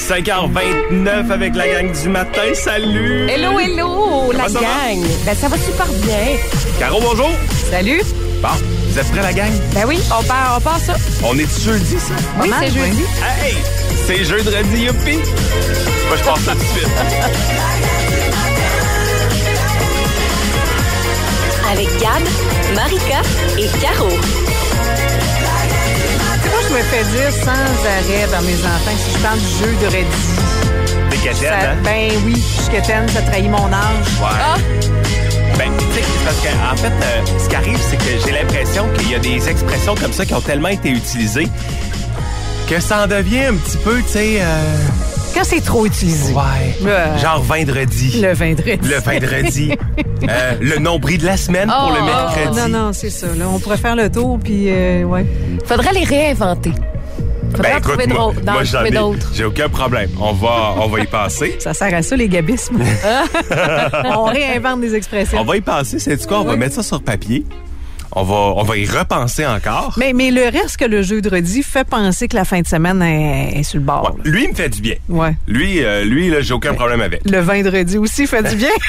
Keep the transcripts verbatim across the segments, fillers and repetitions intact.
cinq heures vingt-neuf avec la gang du matin. Salut! Hello, hello, la ça gang. Ben, ça va super bien. Caro, bonjour! Salut. Bon, vous êtes prêts, la gang? Ben oui, on part, on part ça. On est jeudi, ça? Oui, c'est jeudi. Hey! C'est jeudi, youpi! Moi, je passe ça tout de suite. Avec Gab, Marika et Caro. Moi, je me fais dire sans arrêt par mes enfants que si je parle du jeu de redis. Des quétaines, Ça, hein? ben oui, je suis quétaine, ça trahit mon âge. Ouais. Ah! Ben, tu sais, parce que, en fait, euh, ce qui arrive, c'est que j'ai l'impression qu'il y a des expressions comme ça qui ont tellement été utilisées que ça en devient un petit peu, tu sais... Euh... Quand c'est trop utilisé. Ouais. Euh, Genre vendredi. Le vendredi. Le vendredi. euh, le nombril de la semaine Oh, pour le mercredi. Non, non, c'est ça. Là, on pourrait faire le tour, puis euh, ouais. Faudrait les réinventer. Faudrait Ben, en trouver écoute, moi, d'autres. d'en moi, j'en trouver ai, d'autres. j'ai aucun problème. On va, on va y passer. Ça sert à ça, les gabismes. On réinvente des expressions. On va y passer, c'est quoi? On va mettre ça sur papier. On va, on va y repenser encore. Mais, mais le reste que le jeu de redis fait penser que la fin de semaine est, est sur le bord. Ouais, lui, il me fait du bien. Ouais. Lui, euh, lui là, j'ai aucun problème avec. Le vendredi aussi fait du bien.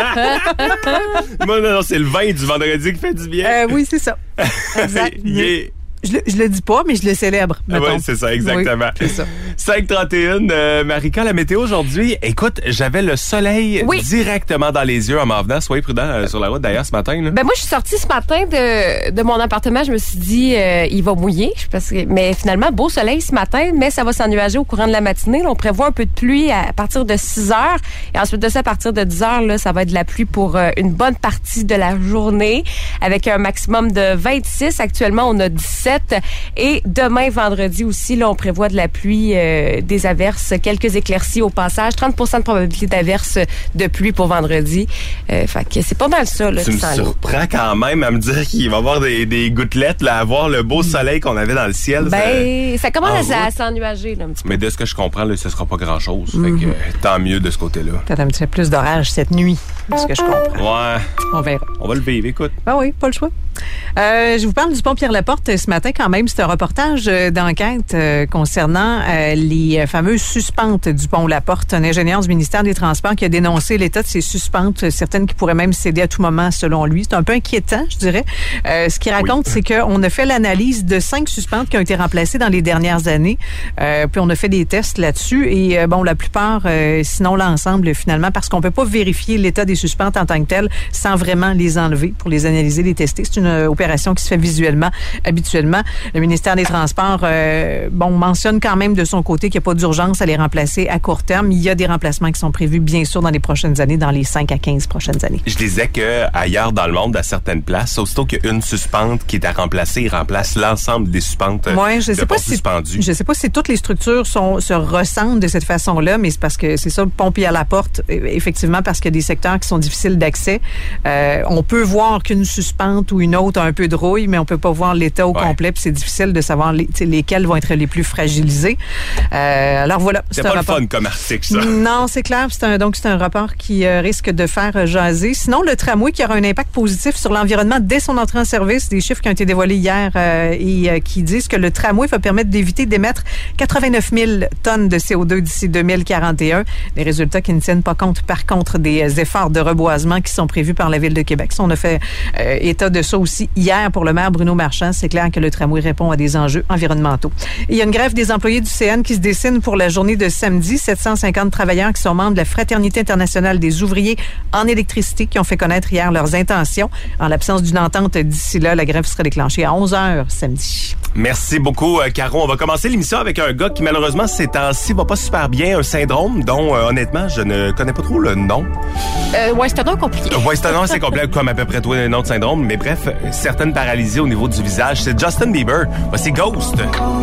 Moi, non, non, c'est le vin du vendredi qui fait du bien. Euh, oui, c'est ça. Exact. Il est- Je, le- je le dis pas, mais je le célèbre. Oui, mettons. c'est ça, exactement. Oui, c'est ça. cinq trente et un, euh, Marika, la météo aujourd'hui. Écoute, j'avais le soleil Oui. directement dans les yeux en m'en venant. Soyez prudent euh, sur la route d'ailleurs ce matin. Là. Ben moi, je suis sortie ce matin de, de mon appartement. Je me suis dit, euh, il va mouiller. Parce que, mais finalement, beau soleil ce matin, mais ça va s'ennuager au courant de la matinée. Là, on prévoit un peu de pluie à partir de six heures. Et ensuite de ça, à partir de dix heures, là, ça va être de la pluie pour euh, une bonne partie de la journée, avec un maximum de vingt-six. Actuellement, on a dix-sept. Et demain, vendredi aussi, là, on prévoit de la pluie, euh, des averses, quelques éclaircies au passage. trente pour cent de probabilité d'averses de pluie pour vendredi. Euh, fait que c'est pas mal ça, là, Tu me qui s'en vient. surprends quand même à me dire qu'il va y avoir des, des gouttelettes, là, à voir le beau soleil qu'on avait dans le ciel. Ben, ça commence en à, à route. s'ennuager, là, un petit peu. Mais de ce que je comprends, là, ce sera pas grand-chose. Fait que euh, tant mieux de ce côté-là. Peut-être un petit peu plus d'orage cette nuit, de ce que je comprends. Ouais, On verra. on va le vivre, écoute. Ben oui, pas le choix. Euh, je vous parle du pont Pierre-Laporte ce matin quand même. C'est un reportage euh, d'enquête euh, concernant euh, les euh, fameuses suspentes du pont Laporte. Un ingénieur du ministère des Transports qui a dénoncé l'état de ces suspentes, euh, certaines qui pourraient même céder à tout moment selon lui. C'est un peu inquiétant, je dirais. Euh, ce qu'il raconte, Oui. c'est qu'on a fait l'analyse de cinq suspentes qui ont été remplacées dans les dernières années. Euh, puis on a fait des tests là-dessus et euh, bon, la plupart, euh, sinon l'ensemble finalement, parce qu'on peut pas vérifier l'état des suspentes en tant que tel sans vraiment les enlever pour les analyser, les tester. C'est une euh, opération qui se fait visuellement, habituellement. Le ministère des Transports, euh, bon, mentionne quand même de son côté qu'il n'y a pas d'urgence à les remplacer à court terme. Il y a des remplacements qui sont prévus, bien sûr, dans les prochaines années, dans les cinq à quinze prochaines années. Je disais que ailleurs dans le monde, à certaines places, aussitôt qu'il y a une suspente qui est à remplacer, il remplace l'ensemble des suspentes Ouais, je de sais pas ponts si suspendus. je sais pas si toutes les structures sont se ressemblent de cette façon-là, mais c'est parce que c'est ça, le pont à la porte, effectivement, parce qu'il y a des secteurs qui sont difficiles d'accès. Euh, on peut voir qu'une suspente ou une autre a un peu de rouille, mais on peut pas voir l'état au Ouais. complet, puis c'est difficile de savoir les, lesquels vont être les plus fragilisés. Euh, alors voilà, C'est un pas le rapport. fun comme article, ça. Non, c'est clair. C'est un, donc, c'est un rapport qui euh, risque de faire euh, jaser. Sinon, le tramway qui aura un impact positif sur l'environnement dès son entrée en service. Des chiffres qui ont été dévoilés hier euh, et euh, qui disent que le tramway va permettre d'éviter d'émettre quatre-vingt-neuf mille tonnes de C O deux d'ici deux mille quarante et un. Des résultats qui ne tiennent pas compte, par contre, des euh, efforts de reboisement qui sont prévus par la Ville de Québec. Ça, on a fait euh, état de ça aussi hier pour le maire Bruno Marchand. C'est clair que le tramway répond à des enjeux environnementaux. Et il y a une grève des employés du C N qui se dessine pour la journée de samedi. sept cent cinquante travailleurs qui sont membres de la Fraternité internationale des ouvriers en électricité qui ont fait connaître hier leurs intentions. En l'absence d'une entente d'ici là, la grève serait déclenchée à onze heures samedi. Merci beaucoup, euh, Caro. On va commencer l'émission avec un gars qui, malheureusement, ces temps-ci, va pas super bien. Un syndrome dont, euh, honnêtement, je ne connais pas trop le nom. Euh, ouais, c'est un nom compliqué. Ouais, c'est un nom assez complet, comme à peu près tous les noms de syndrome. Mais bref, certaines paralysies au niveau du visage. C'est Justin Bieber. Voici Ghost.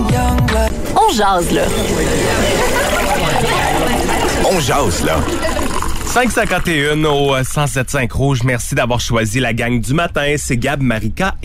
On jase, là. On jase, là. cinq cinquante et un au cent sept cinq Rouge. Merci d'avoir choisi la gang du matin. C'est Gab, Marika et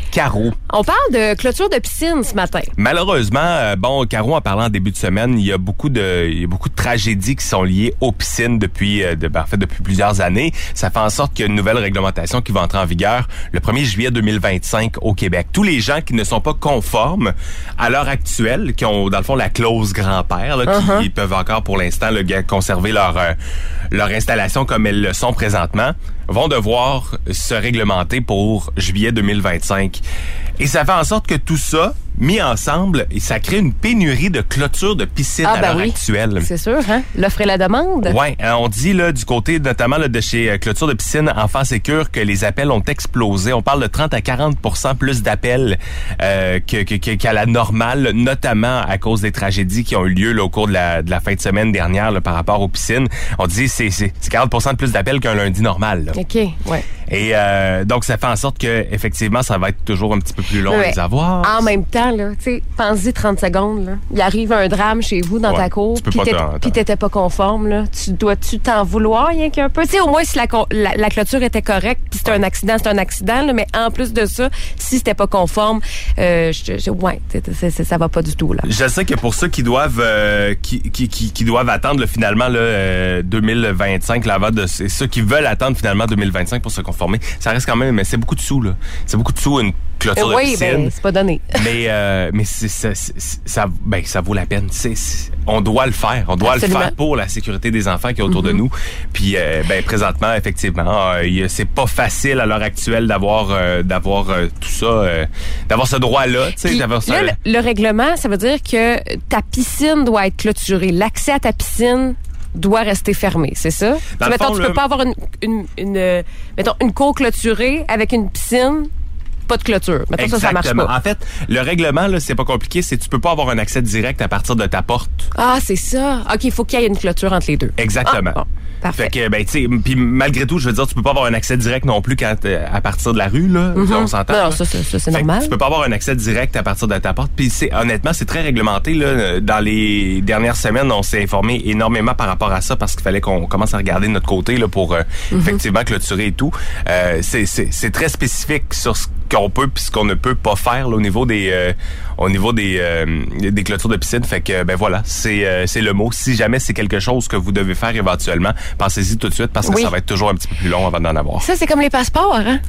Caro. On parle de clôture de piscine ce matin. Malheureusement, euh, bon, Caro, en parlant en début de semaine, il y a beaucoup de, il y a beaucoup de tragédies qui sont liées aux piscines depuis, euh, de, ben, en fait, depuis plusieurs années. Ça fait en sorte qu'il y a une nouvelle réglementation qui va entrer en vigueur le premier juillet deux mille vingt-cinq au Québec. Tous les gens qui ne sont pas conformes à l'heure actuelle, qui ont, dans le fond, la clause grand-père, là, uh-huh. qui peuvent encore, pour l'instant, le, conserver leur, euh, leur installation comme elles le sont présentement, vont devoir se réglementer pour juillet deux mille vingt-cinq. Et ça fait en sorte que tout ça, mis ensemble, ça crée une pénurie de clôture de piscine ah, à ben l'heure oui. actuelle. C'est sûr, hein? L'offre et la demande. Oui, on dit là du côté notamment là, de chez Clôture de piscine Enfants Sécure que les appels ont explosé. On parle de trente à quarante pour cent plus d'appels euh, que, que, que, qu'à la normale, notamment à cause des tragédies qui ont eu lieu là, au cours de la, de la fin de semaine dernière là, par rapport aux piscines. On dit que c'est, c'est, c'est quarante pour cent de plus d'appels qu'un lundi normal. Là. OK, ouais. Et euh, donc, ça fait en sorte que effectivement, ça va être toujours un petit peu plus long ouais. à les avoir. En même temps, là, tu sais, pense-y trente secondes. Là. Il arrive un drame chez vous dans ouais, ta cour, puis t'en... t'étais pas conforme. Là. Tu dois-tu t'en vouloir rien qu'un peu? Tu sais, au moins, si la, la, la clôture était correcte, puis c'était ouais. un accident, c'est un accident. Là, mais en plus de ça, si c'était pas conforme, euh, je, je, ouais, c'est, c'est, ça va pas du tout. Là. Je sais que pour ceux qui doivent euh, qui, qui, qui, qui doivent attendre là, finalement là, euh, deux mille vingt-cinq, là, de, c'est ceux qui veulent attendre finalement deux mille vingt-cinq pour se conformer, ça reste quand même, mais c'est beaucoup de sous là. C'est beaucoup de sous une clôture euh, oui, de piscine. Ben, c'est pas donné. mais euh, mais c'est, c'est, c'est, ça, ben ça vaut la peine. C'est, c'est, on doit le faire. On doit Absolument. le faire pour la sécurité des enfants qui est autour mm-hmm. de nous. Puis euh, ben présentement, effectivement, euh, c'est pas facile à l'heure actuelle d'avoir euh, d'avoir euh, tout ça, euh, d'avoir ce droit-là. Tu sais, d'avoir ça. Là, le, le règlement, ça veut dire que ta piscine doit être clôturée. L'accès à ta piscine doit rester fermé, c'est ça? Tu, mettons, fond, tu le... peux pas avoir une, une, une, une, mettons, une cour clôturée avec une piscine, pas de clôture. Mettons, Exactement. ça, ça marche pas. En fait, le règlement, là, c'est pas compliqué, c'est que tu peux pas avoir un accès direct à partir de ta porte. Ah, c'est ça. OK, il faut qu'il y ait une clôture entre les deux. Exactement. Ah, bon. Parfait. Fait que, ben, tu sais, puis malgré tout, je veux dire, tu peux pas avoir un accès direct non plus quand, à partir de la rue, là. Mm-hmm. On s'entend. Non, ça, ça, ça c'est fait normal. Tu peux pas avoir un accès direct à partir de ta porte. Puis c'est, honnêtement, c'est très réglementé, là. Dans les dernières semaines, on s'est informé énormément par rapport à ça parce qu'il fallait qu'on commence à regarder de notre côté, là, pour, euh, mm-hmm. effectivement, clôturer et tout. Euh, c'est, c'est, c'est très spécifique sur ce qu'on peut puis ce qu'on ne peut pas faire, là, au niveau des, euh, au niveau des, euh, des clôtures de piscine. Fait que, ben voilà, c'est, euh, c'est le mot. Si jamais c'est quelque chose que vous devez faire éventuellement, pensez-y tout de suite parce que oui. ça va être toujours un petit peu plus long avant d'en avoir. Ça, c'est comme les passeports, hein?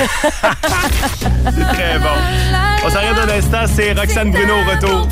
C'est très bon. On s'arrête un instant, c'est Roxane Bruno au retour.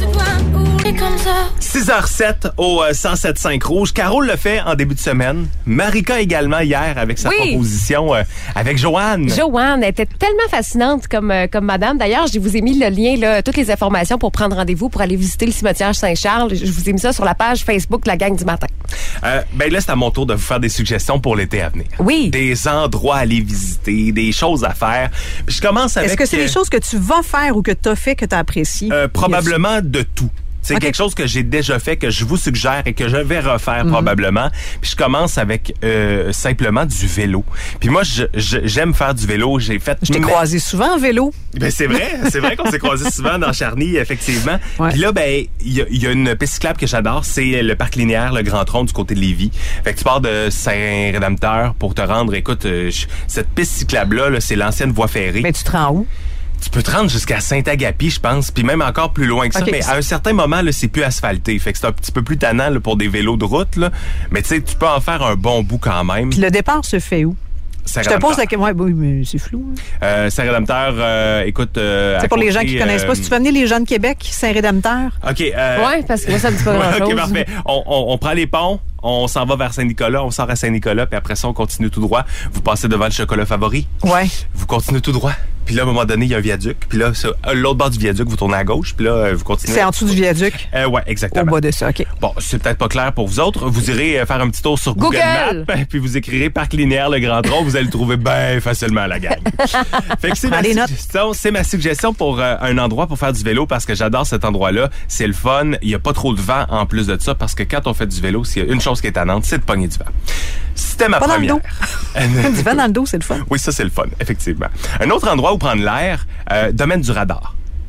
six heures zéro sept au cent sept virgule cinq Rouge. Carole le fait en début de semaine. Marika également hier avec sa oui. proposition euh, avec Joanne. Joanne, elle était tellement fascinante comme, euh, comme madame. D'ailleurs, je vous ai mis le lien, là, toutes les informations pour prendre rendez-vous pour aller visiter le cimetière Saint-Charles. Je vous ai mis ça sur la page Facebook de la gang du matin. Euh, ben là, c'est à mon tour de vous faire des suggestions pour l'été à venir. Oui. Des endroits à aller visiter, des choses à faire. Puis je commence avec... Est-ce que c'est euh, des choses que tu vas faire ou que tu as fait que tu as apprécié? Euh, probablement de tout. C'est okay. quelque chose que j'ai déjà fait, que je vous suggère et que je vais refaire mm-hmm. probablement. Puis je commence avec euh, simplement du vélo. Puis moi, je, je, j'aime faire du vélo. J'ai fait... Je t'ai mais... croisé souvent en vélo. Ben c'est vrai. C'est vrai qu'on s'est croisé souvent dans Charny, effectivement. Ouais. Puis là, ben il y, y a une piste cyclable que j'adore. C'est le parc linéaire, le Grand Tronc du côté de Lévis. Fait que tu pars de Saint-Rédempteur pour te rendre... Écoute, euh, je, cette piste cyclable-là, là, c'est l'ancienne voie ferrée. Mais tu te rends où? Tu peux te rendre jusqu'à Saint-Agapi, je pense, puis même encore plus loin que ça. Okay. Mais à un certain moment, là, c'est plus asphalté. Fait que c'est un petit peu plus tannant là, pour des vélos de route. Là. Mais tu sais, tu peux en faire un bon bout quand même. Puis le départ se fait où? Je te pose la question. Ouais, oui, mais c'est flou. Hein? Euh, Saint-Rédempteur, euh, écoute... Euh, c'est pour côté, les gens qui ne connaissent euh, pas. Si tu veux venir les gens de Québec, Saint-Rédempteur. OK. Euh, oui, parce que moi, ça me dit pas grand-chose. OK, parfait. On, on, on prend les ponts, on s'en va vers Saint-Nicolas, on sort à Saint-Nicolas, puis après ça, on continue tout droit. Vous passez devant le chocolat favori. Ouais. Vous continuez tout droit. Puis là, à un moment donné, il y a un viaduc. Puis là, sur l'autre bord du viaduc, vous tournez à gauche. Puis là, vous continuez. C'est en dessous du viaduc? Euh, ouais, exactement. Au bas de ça, OK. Bon, c'est peut-être pas clair pour vous autres. Vous irez faire un petit tour sur Google, Google. Maps, puis vous écrirez Parc linéaire Le Grand Tronc. Vous allez le trouver bien facilement à la gang. Fait que c'est ma, suggestion, c'est ma suggestion pour euh, un endroit pour faire du vélo parce que j'adore cet endroit-là. C'est le fun. Il n'y a pas trop de vent en plus de ça parce que quand on fait du vélo, s'il y a une chose qui est tannante, c'est de pogner du vent. C'était ma pas première. Dans le dos. Du vent dans le dos, c'est le fun. Oui, ça, c'est le fun, effectivement. Un autre endroit où prendre l'air, euh, domaine du radar.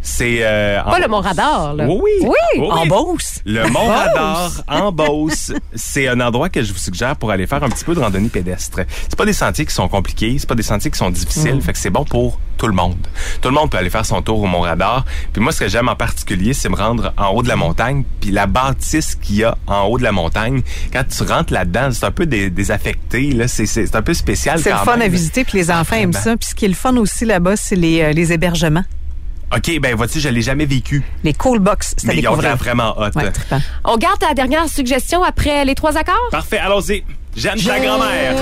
C'est euh, Pas le Mont-Radar, là. Oui, oui. Oui, Oui, en oui. Beauce. Le Mont-Radar en Beauce, c'est un endroit que je vous suggère pour aller faire un petit peu de randonnée pédestre. C'est pas des sentiers qui sont compliqués, c'est pas des sentiers qui sont difficiles, Mm. fait que c'est bon pour tout le monde. Tout le monde peut aller faire son tour au Mont-Radar. Puis moi, ce que j'aime en particulier, c'est me rendre en haut de la montagne, puis la bâtisse qu'il y a en haut de la montagne. Quand tu rentres là-dedans, c'est un peu dé- désaffecté, là, c'est, c'est, c'est un peu spécial C'est le quand fun même. à visiter, puis les enfants aiment Vraiment. ça. Puis ce qui est le fun aussi là-bas, c'est les, euh, les hébergements. OK, ben vois-tu, je l'ai jamais vécu. Les cool box, c'est à Mais ils ont découvrir. l'air vraiment hot. Ouais, trippant. On garde ta dernière suggestion après les trois accords? Parfait, allons-y. J'aime ta grand-mère.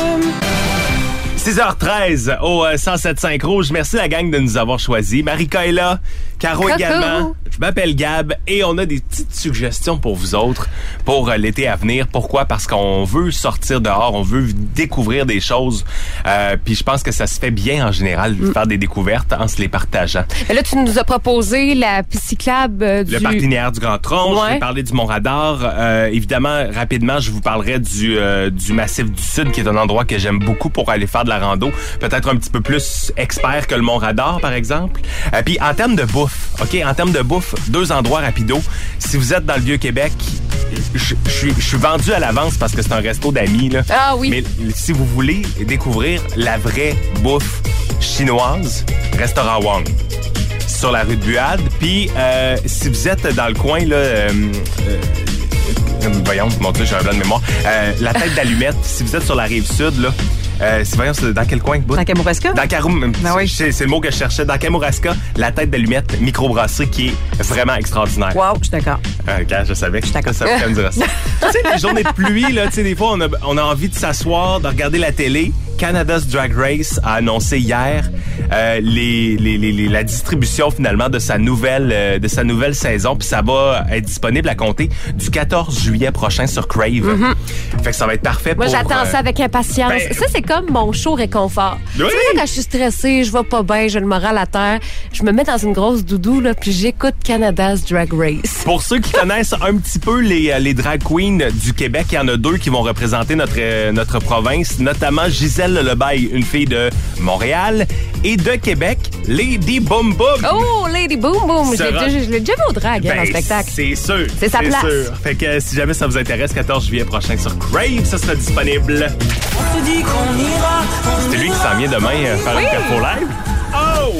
six heures treize au euh, cent sept virgule cinq Rouge. Merci la gang de nous avoir choisis. Marika est là, Caro Coucou. également. Je m'appelle Gab et on a des petites suggestions pour vous autres pour euh, l'été à venir. Pourquoi? Parce qu'on veut sortir dehors, on veut découvrir des choses. Euh, Puis je pense que ça se fait bien en général de faire des découvertes en se les partageant. Et là, tu nous as proposé la piste cyclable euh, du... Le parc linéaire du Grand Tronc, Ouais. je vais parler du Mont-Radar. Euh, évidemment, rapidement, je vous parlerai du, euh, du Massif du Sud, qui est un endroit que j'aime beaucoup pour aller faire de la rando. Peut-être un petit peu plus expert que le Mont-Radar, par exemple. Euh, Puis en termes de bouffe, OK, en termes de bouffe, deux endroits rapidos. Si vous êtes dans le Vieux-Québec, je je suis je suis vendu à l'avance parce que c'est un resto d'amis, là. Ah oui. Mais si vous voulez découvrir la vraie bouffe chinoise, restaurant Wang sur la rue de Buade. Puis, euh, si vous êtes dans le coin, là, euh, euh, voyons, mon Dieu, j'ai un blanc de mémoire. Euh, la tête d'allumette, si vous êtes sur la rive sud, là, euh, si, voyons, c'est dans quel coin? Bout? Dans Kamouraska? Dans Karoum, Ah oui. c'est, c'est le mot que je cherchais. Dans Kamouraska, la tête d'allumette microbrasserie qui est vraiment extraordinaire. Wow, je suis d'accord. Euh, quand je savais que Je suis d'accord. ça me dirait ça. Tu sais, les journées de pluie, là, tu sais, des fois, on a, on a envie de s'asseoir, de regarder la télé. Canada's Drag Race a annoncé hier euh, les, les, les, les- la distribution finalement de sa nouvelle euh, de sa nouvelle saison, puis ça va être disponible à compter du quatorze juillet prochain sur Crave. Mm-hmm. Fait que ça va être parfait Moi, pour. j'attends euh, ça avec impatience. ben- Ça, c'est comme mon show réconfort. Oui. Tu sais, quand je suis stressée, je vais pas bien, j'ai le moral à terre, je me mets dans une grosse doudou, là, puis j'écoute Canada's Drag Race. Pour ceux qui connaissent un petit peu les, euh, les drag queens du Québec, il y en a deux qui vont représenter notre, euh, notre province, notamment Gisèle Lebaille, une fille de Montréal, et de Québec, Lady Boom Boom. Oh, Lady Boom Boom! Je l'ai Sera- déjà, je l'ai déjà vu au drag, hein, Ben, dans le spectacle. C'est sûr. C'est sa place. sûr. Fait que euh, si jamais ça vous intéresse, quatorze juillet prochain sur Crave, ça sera disponible. C'est lui qui s'en vient demain euh, faire une perfo live. Oh!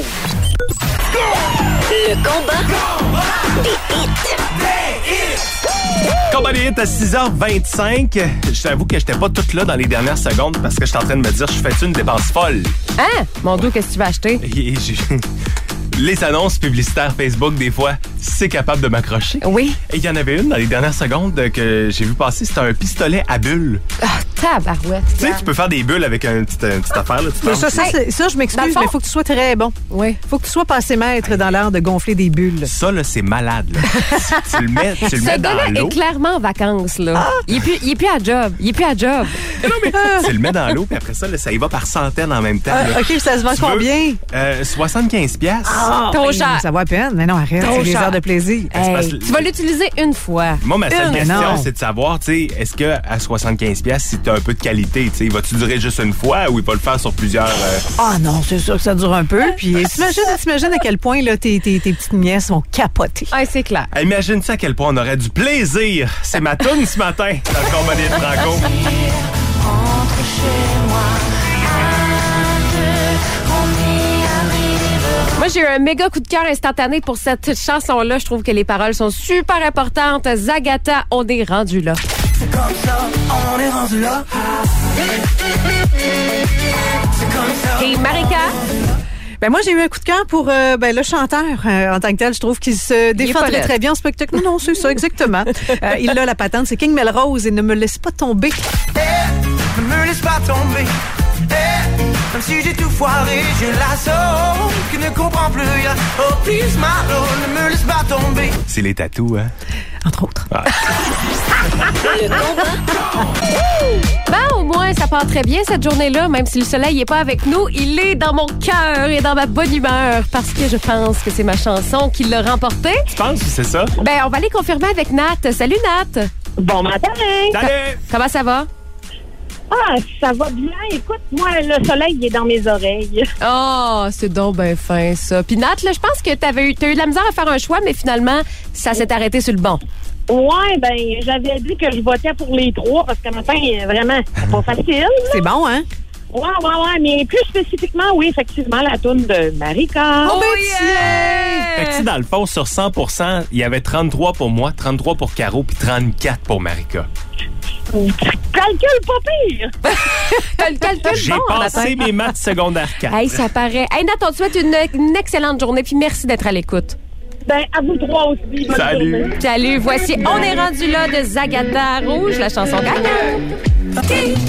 Le combat des hits. Combat des hits à six heures vingt-cinq. Je t'avoue que j'étais pas toute là dans les dernières secondes parce que j'étais en train de me dire, je fais une dépense folle. Hein? Mon Dieu, qu'est-ce que tu vas acheter? Et j'ai- Les annonces publicitaires Facebook, des fois, c'est capable de m'accrocher. Oui. Et il y en avait une dans les dernières secondes que j'ai vu passer. C'était un pistolet à bulles. Ah, tabarouette. Tu sais, tu peux faire des bulles avec une petite, une petite affaire. Là, tu Mais penses- ça, ça, c'est- ça, je Dans le m'excuse, fond- mais il faut que tu sois très bon. Oui. Il faut que tu sois passé maître dans l'art de gonfler des bulles. Ça, là, c'est malade. Là. tu, tu le mets, tu le Ce mets gars-là dans l'eau. est clairement en vacances, là. Ah! Il, est plus, il est plus à job. Il est plus à job. Tu le mets dans l'eau, puis après ça, là, ça y va par centaines en même temps. Ah, là. OK, ça se vend Tu veux? combien? Euh, soixante-quinze piastres. Ah, Trop ben, cher. Ça vaut à peine. Mais non, arrête. Trop C'est des cher. heures de plaisir. Hey, parce que- tu vas l'utiliser une fois. Moi, ma seule Une. question, Non. c'est de savoir, tu sais, est-ce que à soixante-quinze piastres, si t'as un peu de qualité, tu sais, va-tu durer juste une fois ou il va le faire sur plusieurs... euh, Ah non, c'est sûr que ça dure un peu. Puis t'imagines, t'imagines à quel point là, tes, tes, tes petites nièces vont capoter. Ah, c'est clair. Imagine-tu à quel point on aurait du plaisir. C'est ma toune ce matin dans le combat des Franco. Moi, j'ai eu un méga coup de cœur instantané pour cette chanson-là. Je trouve que les paroles sont super importantes. Zagata, on est rendu là. C'est comme ça, on est rendu là. C'est comme ça. Et Marika, Ben moi, j'ai eu un coup de cœur pour euh, ben, le chanteur euh, en tant que tel. Je trouve qu'il se défend pas très, laid. très bien en spectacle. Non, non, c'est ça, exactement. Euh, il a la patente. C'est King Melrose et Ne me laisse pas tomber. Ne me laisse pas tomber. Eh, même si j'ai tout foiré, j'ai la sauce qui ne comprend plus rien. Oh, please, Marlo, ne me laisse pas tomber. C'est les tatous, hein? Entre autres. Le combat ben au moins, ça part très bien cette journée-là. Même si le soleil n'est pas avec nous, il est dans mon cœur et dans ma bonne humeur parce que je pense que c'est ma chanson qui l'a remporté. Tu penses que c'est ça? Ben, on va aller confirmer avec Nat. Salut, Nat. Bon matin! Salut! Comment ça va? Ah, ça va bien. Écoute, moi, le soleil, il est dans mes oreilles. Oh, c'est donc ben fin, ça. Puis Nat, là, je pense que t'avais eu, t'as eu de la misère à faire un choix, mais finalement, ça s'est arrêté sur le bon. Ouais, ben, j'avais dit que je votais pour les trois parce que matin, vraiment, c'est pas facile. C'est bon, hein? Ouais, ouais, ouais, mais plus spécifiquement, oui, effectivement, la toune de Marika. Oh, yeah! Fait que, tu sais, dans le fond, sur cent pour cent, il y avait trente-trois pour moi, trente-trois pour Caro, puis trente-quatre pour Marika. Calcul pas pire. T'as le calcul J'ai bon, passé matin. mes maths secondaire quatre. Hey, ça paraît. Hey, Nat, on te souhaite une, une excellente journée, puis merci d'être à l'écoute. Ben, à vous trois aussi. Bonne Salut. journée. Salut, voici On est rendu là de Zagata Rouge, la chanson gagnante.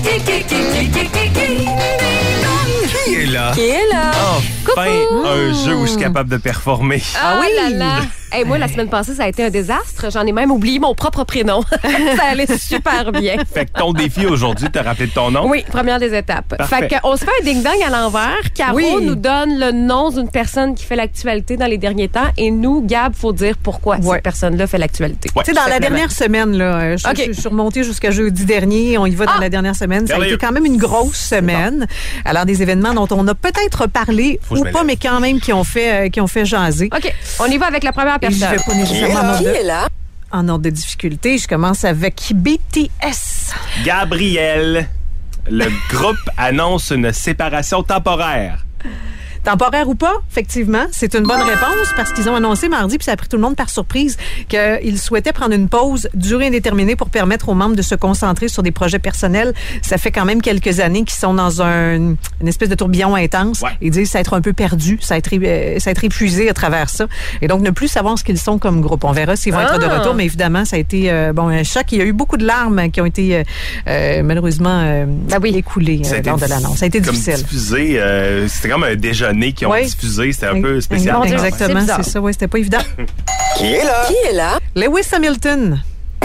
Qui est là? Qui est là? Enfin, Coucou. un jeu où je suis capable de performer. Ah, oui! Là, là. Hey, moi, la semaine passée, ça a été un désastre. J'en ai même oublié mon propre prénom. Ça allait super bien. Fait que ton défi aujourd'hui, t'as rappelé de ton nom? Oui, première des étapes. Parfait. Fait qu'on se fait un ding-dong à l'envers. Caro Oui. nous donne le nom d'une personne qui fait l'actualité dans les derniers temps. Et nous, Gab, faut dire pourquoi Ouais. cette personne-là fait l'actualité. Ouais. Tu sais, dans la Simplement. dernière semaine, là, euh, je, OK. je- je suis remontée jusqu'à jeudi dernier. On y va dans Ah! la dernière semaine. Ça a Merveilleux. été quand même une grosse semaine. Alors, des événements dont on a peut-être parlé Faut que ou je me pas, lève. mais quand même qui ont fait, euh, qui ont fait jaser. OK, on y va avec la première Et je personne. vais pas nécessairement en ordre Qui de- est là? en ordre de difficulté. Je commence avec B T S. Gabriel, le groupe annonce une séparation temporaire. Temporaire ou pas, effectivement, c'est une bonne réponse parce qu'ils ont annoncé mardi, puis ça a pris tout le monde par surprise, qu'ils souhaitaient prendre une pause durée indéterminée pour permettre aux membres de se concentrer sur des projets personnels. Ça fait quand même quelques années qu'ils sont dans un, une espèce de tourbillon intense. Ouais. Ils disent s'être un peu perdu, s'être euh, s'être épuisé à travers ça. Et donc, ne plus savoir ce qu'ils sont comme groupe. On verra s'ils vont Ah! être de retour, mais évidemment, ça a été euh, bon un choc. Il y a eu beaucoup de larmes qui ont été euh, euh, malheureusement euh, Ben oui. écoulées Ça a euh, été lors de l'annonce. Ça a été comme difficile. diffusé, euh, c'était comme un déjeuner qu'ils ont Oui. diffusé. C'était un peu spécial. Mon Dieu, Exactement, c'est bizarre. c'est ça. Oui, c'était pas évident. Qui est là? Qui est là? Lewis Hamilton.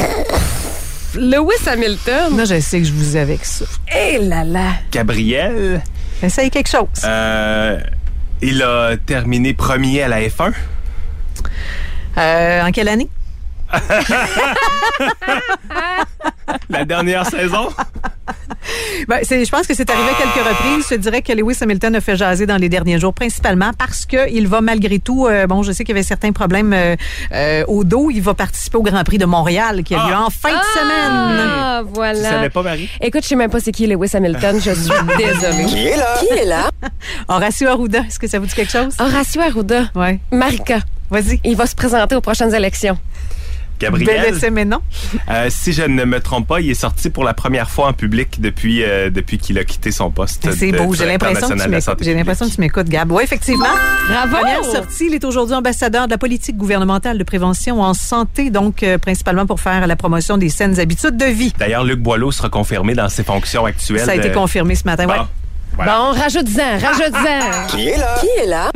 Lewis Hamilton. Là, je sais que je vous ai avec ça. Eh là là. Gabriel, Essaye quelque chose. euh, il a terminé premier à la F un. Euh, en quelle année? La dernière saison. Ben, c'est, je pense que c'est arrivé à quelques reprises. Je te dirais que Lewis Hamilton a fait jaser dans les derniers jours, principalement parce qu'il va malgré tout, euh, bon, je sais qu'il y avait certains problèmes euh, euh, au dos. Il va participer au Grand Prix de Montréal qui a lieu Ah. en fin de semaine. Ah, Tu voilà. savais pas, Marie? Écoute, je sais même pas c'est qui Lewis Hamilton. Je suis désolée. Qui est là? Qui est là? Horacio Arruda, est-ce que ça vous dit quelque chose? Horacio Arruda. Ouais. Marika. Vas-y. Il va se présenter aux prochaines élections. Gabriel, Bel essai, mais non. euh, si je ne me trompe pas, il est sorti pour la première fois en public depuis, euh, depuis qu'il a quitté son poste. C'est de beau. J'ai directeur l'impression que tu national de la m'écoutes. santé J'ai l'impression que tu m'écoutes, Gab. Oui, effectivement. Bravo! Première sortie, il est aujourd'hui ambassadeur de la politique gouvernementale de prévention en santé, donc euh, principalement pour faire la promotion des saines habitudes de vie. D'ailleurs, Luc Boileau sera confirmé dans ses fonctions actuelles. Ça a été Euh, confirmé ce matin. bon, Ouais. voilà. Bon, rajoute-en, rajoute-en. Qui est là? Qui est là?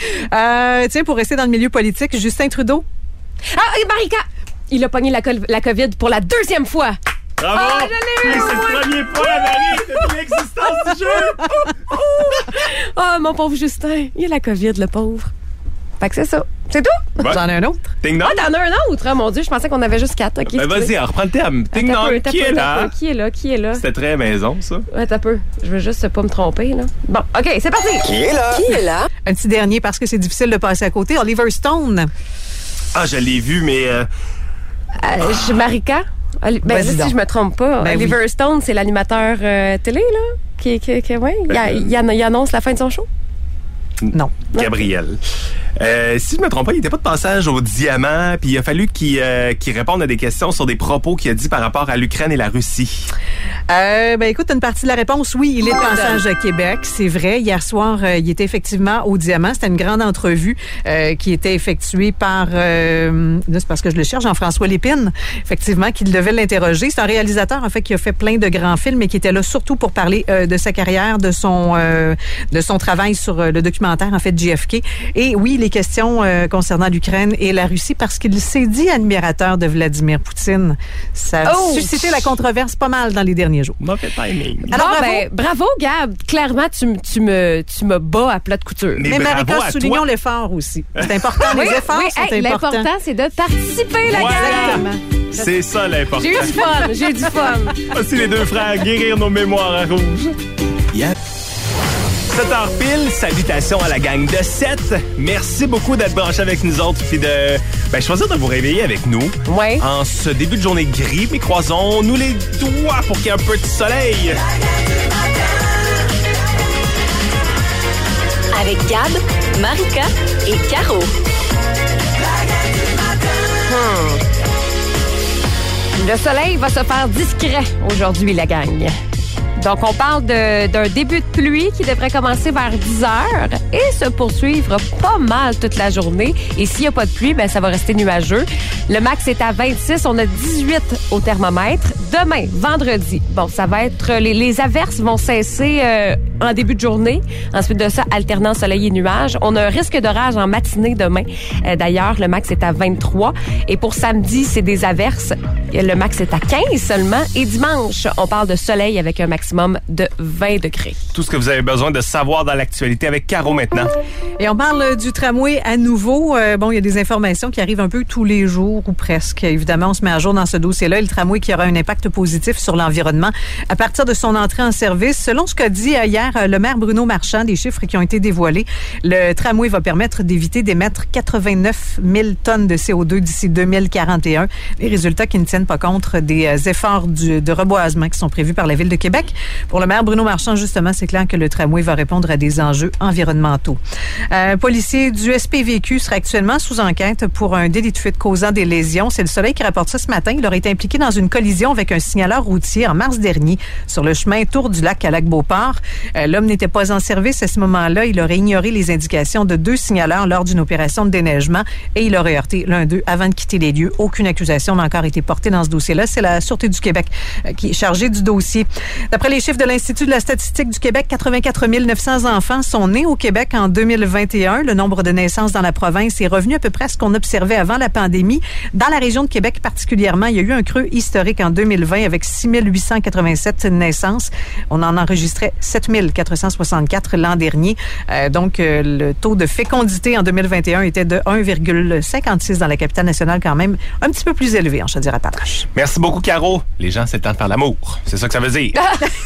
Euh, tiens, pour rester dans le milieu politique, Justin Trudeau. Ah, et Marika! Il a pogné la, col- la COVID pour la deuxième fois. Bravo! Ah, je l'ai eu, Hey, c'est oui. le premier point, Marie, depuis l'existence du jeu! Oh, mon pauvre Justin. Il a la COVID, le pauvre. Fait que c'est ça. C'est tout? Ouais. J'en ai un autre. Ding dong? Ah, t'en as un autre? Oh, mon Dieu, je pensais qu'on avait juste quatre. OK, Ben excusez. vas-y, alors, reprends le thème. Ding Attends un peu, dong, attends qui un est peu, là? attends un peu. Qui est là? Qui est là? C'était très maison, ça. Ouais, t'as peu. Je veux juste pas me tromper, là. Bon, OK, c'est parti. Qui est là? Qui est là? Un petit dernier parce que c'est difficile de passer à côté. Oliver Stone. Ah, je l'ai vu, mais... euh, Euh, je- Marika? Ali- Ben, Vas-y là, donc. si je me trompe pas, Ben Oliver oui. Stone, c'est l'animateur euh, télé, là? Qui, qui, qui, ouais, il, a- il, ann- il annonce la fin de son show? Non. Gabriel. Euh, si je me trompe pas, il n'était pas de passage au diamant, puis il a fallu qu'il euh, qu'il réponde à des questions sur des propos qu'il a dit par rapport à l'Ukraine et la Russie. Euh, ben écoute, une partie de la réponse, oui, il est de passage à Québec, c'est vrai. Hier soir, euh, il était effectivement au Diamant. C'était une grande entrevue euh, qui était effectuée par, euh, là, c'est parce que je le cherche, Jean-François Lépine, effectivement, qui devait l'interroger. C'est un réalisateur, en fait, qui a fait plein de grands films, mais qui était là surtout pour parler euh, de sa carrière, de son, euh, de son travail sur euh, le documentaire, en fait, J F K. Et oui, les les questions euh, concernant l'Ukraine et la Russie parce qu'il s'est dit admirateur de Vladimir Poutine. Ça a Oh! suscité la controverse pas mal dans les derniers jours. Mauvais timing. Alors, Bon, bravo. ben, bravo, Gab. Clairement, tu, m- tu, me, tu me bats à plat de couture. Mais Mais bravo Marika, à soulignons toi. l'effort aussi. C'est important. Oui, Les efforts oui, sont hey, importants. l'important, c'est de participer, la Voilà. gang. Exactement. C'est ça l'important. J'ai eu du fun, j'ai eu du fun. Voici les deux frères guérir nos mémoires à rouge. sept heures pile, salutations à la gang de sept. Merci beaucoup d'être branchés avec nous autres puis de ben, choisir de vous réveiller avec nous. Ouais. En ce début de journée gris, mais croisons-nous les doigts pour qu'il y ait un peu de soleil. Avec Gab, Marika et Caro. Le soleil va se faire discret aujourd'hui, la gang. Donc, on parle de- d'un début de pluie qui devrait commencer vers dix heures et se poursuivre pas mal toute la journée. Et s'il n'y a pas de pluie, ben, ça va rester nuageux. Le max est à vingt-six. On a dix-huit au thermomètre. Demain, vendredi, bon, ça va être... Les, les averses vont cesser euh, en début de journée. Ensuite de ça, alternant soleil et nuages. On a un risque d'orage en matinée demain. Euh, D'ailleurs, le max est à vingt-trois. Et pour samedi, c'est des averses. Le max est à quinze seulement. Et dimanche, on parle de soleil avec un maximum de vingt degrés. Tout ce que vous avez besoin de savoir dans l'actualité avec Caro maintenant. Et on parle euh, du tramway à nouveau. Euh, bon, il y a des informations qui arrivent un peu tous les jours ou presque. Évidemment, on se met à jour dans ce dossier-là. Et le tramway qui aura un impact positif sur l'environnement à partir de son entrée en service. Selon ce qu'a dit euh, hier euh, le maire Bruno Marchand, des chiffres qui ont été dévoilés, le tramway va permettre d'éviter d'émettre quatre-vingt-neuf mille tonnes de C O deux d'ici deux mille quarante et un. Les résultats qui ne tiennent pas compte des euh, efforts du, de reboisement qui sont prévus par la Ville de Québec. Pour le maire Bruno Marchand, justement, c'est clair que le tramway va répondre à des enjeux environnementaux. Un policier du S P V Q serait actuellement sous enquête pour un délit de fuite causant des lésions. C'est le Soleil qui rapporte ça ce matin. Il aurait été impliqué dans une collision avec un signaleur routier en mars dernier sur le chemin Tour du Lac à Lac-Beauport. Euh, l'homme n'était pas en service à ce moment-là. Il aurait ignoré les indications de deux signaleurs lors d'une opération de déneigement et il aurait heurté l'un d'eux avant de quitter les lieux. Aucune accusation n'a encore été portée dans ce dossier-là. C'est la Sûreté du Québec euh, qui est chargée du dossier. D'après les chiffres de l'Institut de la statistique du Québec, quatre-vingt-quatre mille neuf cents enfants sont nés au Québec en deux mille vingt et un. Le nombre de naissances dans la province est revenu à peu près à ce qu'on observait avant la pandémie. Dans la région de Québec particulièrement, il y a eu un creux historique en deux mille vingt avec six mille huit cent quatre-vingt-sept naissances. On en enregistrait sept mille quatre cent soixante-quatre l'an dernier. Euh, donc, euh, le taux de fécondité en deux mille vingt et un était de un virgule cinquante-six dans la capitale nationale, quand même un petit peu plus élevé en Chaudière-Appalaches. Merci beaucoup, Caro. Les gens, c'est le temps de faire l'amour. C'est ça que ça veut dire.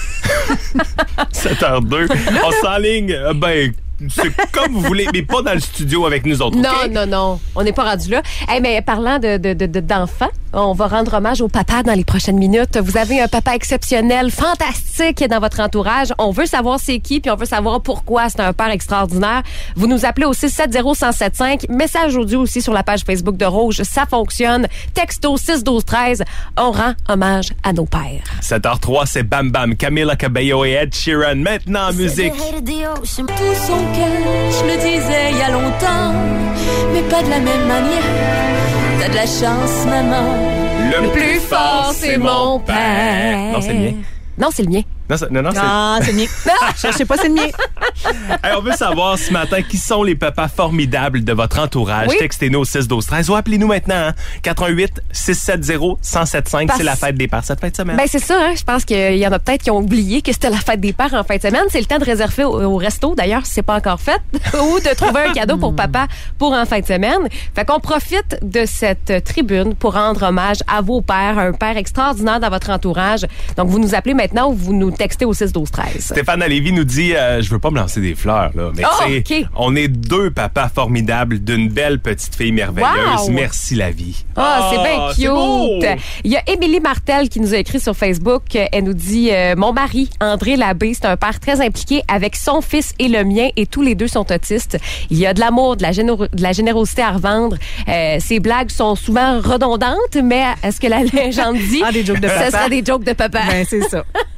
sept heures deux. On s'enligne. Euh, Ben, c'est comme vous voulez, mais pas dans le studio avec nous autres. Non, OK? non, non. On n'est pas rendu là. Hey, mais parlant de, de, de, de- d'enfants, on va rendre hommage au papa dans les prochaines minutes. Vous avez un papa exceptionnel, fantastique dans votre entourage. On veut savoir c'est qui, puis on veut savoir pourquoi c'est un père extraordinaire. Vous nous appelez au six sept zéro, un zéro sept cinq. Message audio aussi sur la page Facebook de Rouge. Ça fonctionne. Texto six douze treize. On rend hommage à nos pères. sept heures trois, c'est Bam Bam, Camila Cabello et Ed Sheeran. Maintenant en musique. Tout son cœur, je le disais il y a longtemps, mais pas de la même manière. T'as de la chance, maman. Le, Le plus fort, c'est mon père. Non, c'est le mien. Non, c'est le mien. Non, c'est- non, non, c'est... Ah, c'est le mien. Je sais pas, c'est le mien. Hey, on veut savoir ce matin qui sont les papas formidables de votre entourage. Oui. Textez-nous au six douze treize ou appelez-nous maintenant. Hein? quatre un huit, six sept zéro, un zéro sept cinq. Parce- C'est la fête des pères cette fin de semaine. Ben c'est ça, hein? Je pense qu'il y en a peut-être qui ont oublié que c'était la fête des pères en fin de semaine. C'est le temps de réserver au, au resto, d'ailleurs, si c'est pas encore fait, ou de trouver un cadeau pour papa pour en fin de semaine. Fait qu'on profite de cette tribune pour rendre hommage à vos pères, un père extraordinaire dans votre entourage. Donc, vous nous appelez maintenant ou vous nous textez au six douze treize. Stéphane à Lévis nous dit euh, je veux pas me lancer des fleurs là, mais Oh, tu sais, OK. on est deux papas formidables d'une belle petite fille merveilleuse. Wow. Merci la vie. Ah, c'est bien c'est beau. cute. Il y a Émilie Martel qui nous a écrit sur Facebook. Elle nous dit euh, mon mari, André Labbé, c'est un père très impliqué avec son fils et le mien et tous les deux sont autistes. Il y a de l'amour, de la, généro- de la générosité à revendre. Euh, ses blagues sont souvent redondantes, mais est-ce que la légende dit Ah, des jokes de ce papa. serait des jokes de papa? Ben, c'est ça.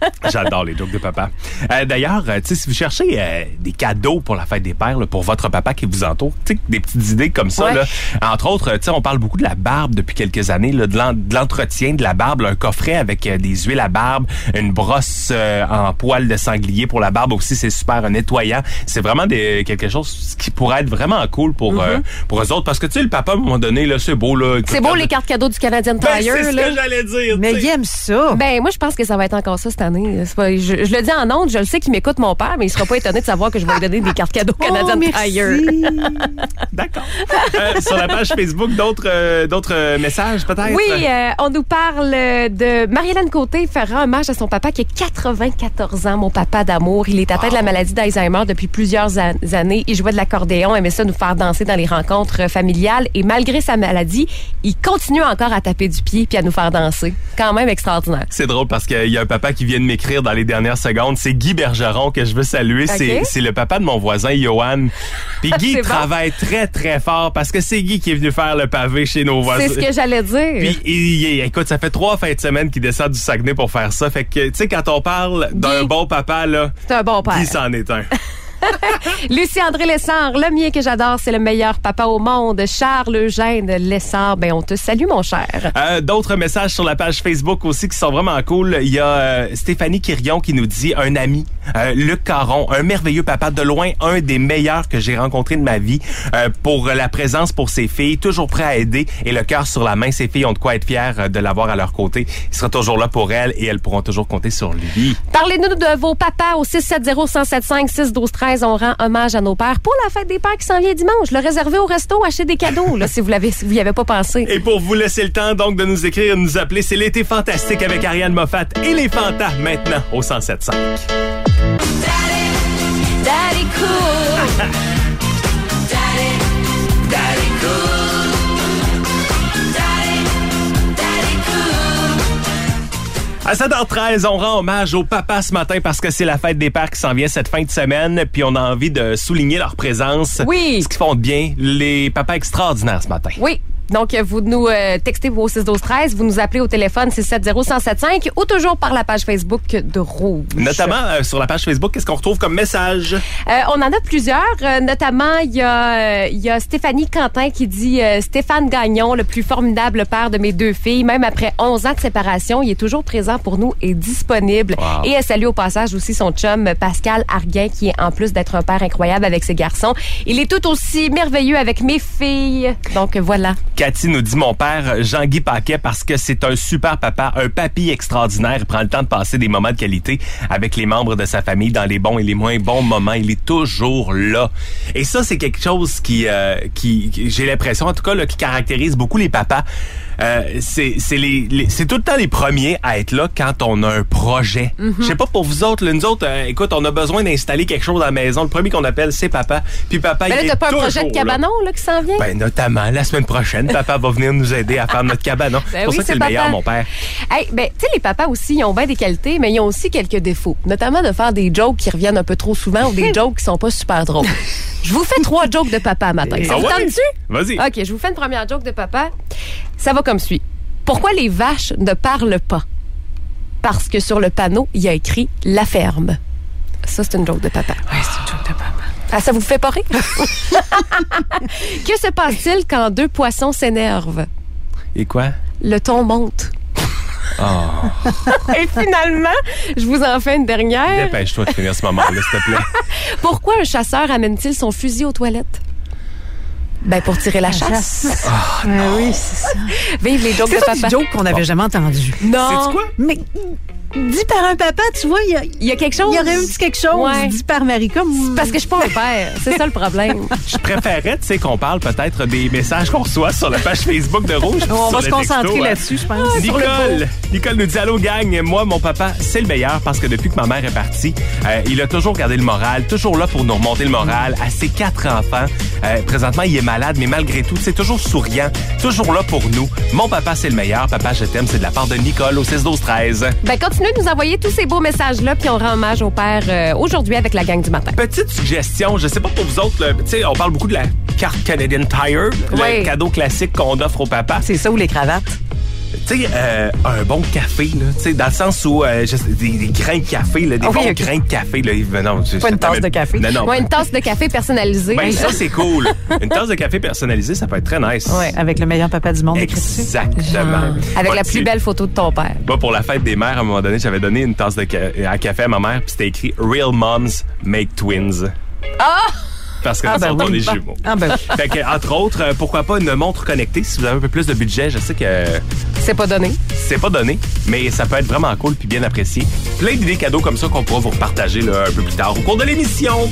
J'adore les jokes de papa. Euh, d'ailleurs, euh, tu sais, si vous cherchez euh, des cadeaux pour la fête des pères, là, pour votre papa qui vous entoure, tu sais, des petites idées comme ça, Ouais. là. Entre autres, tu sais, on parle beaucoup de la barbe depuis quelques années, là, de, l'en- de l'entretien de la barbe, là, un coffret avec euh, des huiles à barbe, une brosse euh, en poil de sanglier pour la barbe aussi, c'est super nettoyant. C'est vraiment des, quelque chose qui pourrait être vraiment cool pour, euh, pour eux autres, parce que tu sais, le papa, à un moment donné, là, c'est beau, là. C'est beau les cartes cadeaux du Canadian Ben, Tire, c'est ce là. que j'allais dire. Mais tu sais. il aime ça. Ben, moi, je pense que ça va être encore ça cette année. C'est pas, je, je le dis en ondes, je le sais qu'il m'écoute mon père, mais il sera pas étonné de savoir que je vais lui donner des cartes cadeaux Canadian Oh, merci. Tire. D'accord. Euh, sur la page Facebook, d'autres euh, d'autres euh, messages, peut-être? Oui, euh, on nous parle de Marie-Hélène Côté fera hommage à son papa qui a quatre-vingt-quatorze ans, mon papa d'amour. Il est atteint de la maladie d'Alzheimer depuis plusieurs an- années. Il jouait de l'accordéon, aimait ça nous faire danser dans les rencontres familiales. Et malgré sa maladie, il continue encore à taper du pied puis à nous faire danser. Quand même extraordinaire. C'est drôle parce qu'il y a un papa qui vient de m'écrire dans les dernières secondes. C'est Guy Bergeron que je veux saluer. Okay. C'est, c'est le papa de mon voisin, Johan. Puis Guy C'est bon. travaille très, très fort parce que c'est Guy qui est venu faire le pavé chez nos voisins. C'est ce que j'allais dire. Puis, il, il- écoute, ça fait trois fins de semaine qu'il descend du Saguenay pour faire ça. Fait que, tu sais, quand on parle d'un Guy. bon papa, là, C'est un bon père. Guy c'en est un. Lucie-André Lessard, le mien que j'adore, c'est le meilleur papa au monde. Charles Eugène Lessard, ben on te salue, mon cher. Euh, d'autres messages sur la page Facebook aussi qui sont vraiment cool. Il y a euh, Stéphanie Quirion qui nous dit un ami, euh, Luc Caron, un merveilleux papa, de loin un des meilleurs que j'ai rencontré de ma vie, euh, pour la présence pour ses filles, toujours prêt à aider et le cœur sur la main. Ses filles ont de quoi être fiers euh, de l'avoir à leur côté. Il sera toujours là pour elles et elles pourront toujours compter sur lui. Parlez-nous de vos papas au six sept zéro, un sept cinq, six un deux, un trois. On rend hommage à nos pères pour la fête des pères qui s'en vient dimanche. Le réserver au resto, acheter des cadeaux, là, si vous l'avez, si vous y avez pas pensé. Et pour vous laisser le temps donc de nous écrire, de nous appeler, c'est l'été fantastique avec Ariane Moffat et les Fantas maintenant au cent sept cinq. Daddy cool. Daddy, daddy cool. Daddy, daddy cool. À sept heures treize, on rend hommage au papa ce matin parce que c'est la fête des pères qui s'en vient cette fin de semaine. Puis on a envie de souligner leur présence. Oui. Ce qu'ils font de bien. Les papas extraordinaires ce matin. Oui. Donc, vous nous euh, textez vos six un deux, un trois, vous nous appelez au téléphone six sept zéro, un sept cinq ou toujours par la page Facebook de Rouge. Notamment euh, sur la page Facebook, qu'est-ce qu'on retrouve comme message? Euh, on en a plusieurs. Euh, notamment, il y, a, euh, il y a Stéphanie Quentin qui dit euh, Stéphane Gagnon, le plus formidable père de mes deux filles. Même après onze ans de séparation, il est toujours présent pour nous et disponible. Wow. Et elle salue au passage aussi son chum Pascal Arguin, qui est en plus d'être un père incroyable avec ses garçons. Il est tout aussi merveilleux avec mes filles. Donc, voilà. Cathy nous dit mon père Jean-Guy Paquet parce que c'est un super papa, un papy extraordinaire. Il prend le temps de passer des moments de qualité avec les membres de sa famille dans les bons et les moins bons moments. Il est toujours là. Et ça, c'est quelque chose qui, euh, qui, qui j'ai l'impression, en tout cas, là, qui caractérise beaucoup les papas. Euh, c'est c'est les, les c'est tout le temps les premiers à être là quand on a un projet. Mm-hmm. Je sais pas pour vous autres, là, nous autres, euh, écoute, on a besoin d'installer quelque chose à la maison. Le premier qu'on appelle, c'est papa. Puis papa, Ben il là, est t'as pas un toujours projet de là. cabanon là, qui s'en vient? Ben, notamment, la semaine prochaine, papa va venir nous aider à faire notre cabanon. Ben c'est pour oui, ça que c'est c'est le papa. meilleur, mon père. Hey, ben, tu sais, les papas aussi, ils ont bien des qualités, mais ils ont aussi quelques défauts. Notamment de faire des jokes qui reviennent un peu trop souvent ou des jokes qui sont pas super drôles. Je vous fais trois jokes de papa matin. Ça Ah vous ouais? tente-tu? Vas-y. OK, je vous fais une première joke de papa. Ça va comme suit. Pourquoi les vaches ne parlent pas? Parce que sur le panneau, il y a écrit « La ferme ». Ça, c'est une joke de papa. Ouais, c'est une joke de papa. Ah, ça vous fait pas rire? Que se passe-t-il quand deux poissons s'énervent? Et quoi? Le ton monte. Oh. Et finalement, je vous en fais une dernière. Dépêche-toi de finir ce moment-là, s'il te plaît. Pourquoi un chasseur amène-t-il son fusil aux toilettes? Ben, pour tirer la chasse. Ah, oui, c'est ça. Vive les jokes C'est de ça papa. du joke qu'on n'avait jamais entendu. Non. Sais-tu quoi? Mais dit par un papa, tu vois, il y, a- Il y a quelque chose. il y aurait un petit quelque chose. Ouais. Dit par Marika. C'est parce que je suis pas un père. C'est ça le problème. Je préférais, tu sais, qu'on parle peut-être des messages qu'on reçoit sur la page Facebook de Rouge. On sur va se le concentrer texto, hein. là-dessus, je pense. Nicole, Nicole nous dit allô gang, moi mon papa c'est le meilleur parce que depuis que ma mère est partie, euh, il a toujours gardé le moral, toujours là pour nous remonter le moral à ses quatre enfants. Euh, présentement il est malade mais malgré tout c'est toujours souriant, toujours là pour nous. Mon papa c'est le meilleur, papa je t'aime, c'est de la part de Nicole au six douze treize. Ben, continuez de nous envoyer tous ces beaux messages-là, puis on rend hommage au père euh, aujourd'hui avec la gang du matin. Petite suggestion, je sais pas pour vous autres, là, tu sais on parle beaucoup de la carte Canadian Tire, Ouais. le cadeau classique qu'on offre au papa. C'est ça ou les cravates? Tu sais, euh, un bon café, là, tu sais, dans le sens où euh, juste des, des grains de café, là, des Ah oui, bons ok. grains de café, là. Non, Pas une tasse de café. Non, non. Ouais, une tasse de café personnalisée. Ben, ça, c'est cool. Une tasse de café personnalisée, ça peut être très nice. Ouais, avec le meilleur papa du monde. écrit dessus. Exactement. Avec Ouais, la tu- plus belle photo de ton père. Moi, pour la fête des mères, à un moment donné, j'avais donné une tasse de ca- à café à ma mère, puis c'était écrit Real Moms Make Twins. Ah! Parce que Ah, ça ben sont oui. des jumeaux. Ah, ben oui. Fait que, entre autres, euh, pourquoi pas une montre connectée si vous avez un peu plus de budget. Je sais que euh, C'est pas donné. c'est pas donné, mais ça peut être vraiment cool puis bien apprécié. Plein d'idées cadeaux comme ça qu'on pourra vous repartager là, un peu plus tard au cours de l'émission.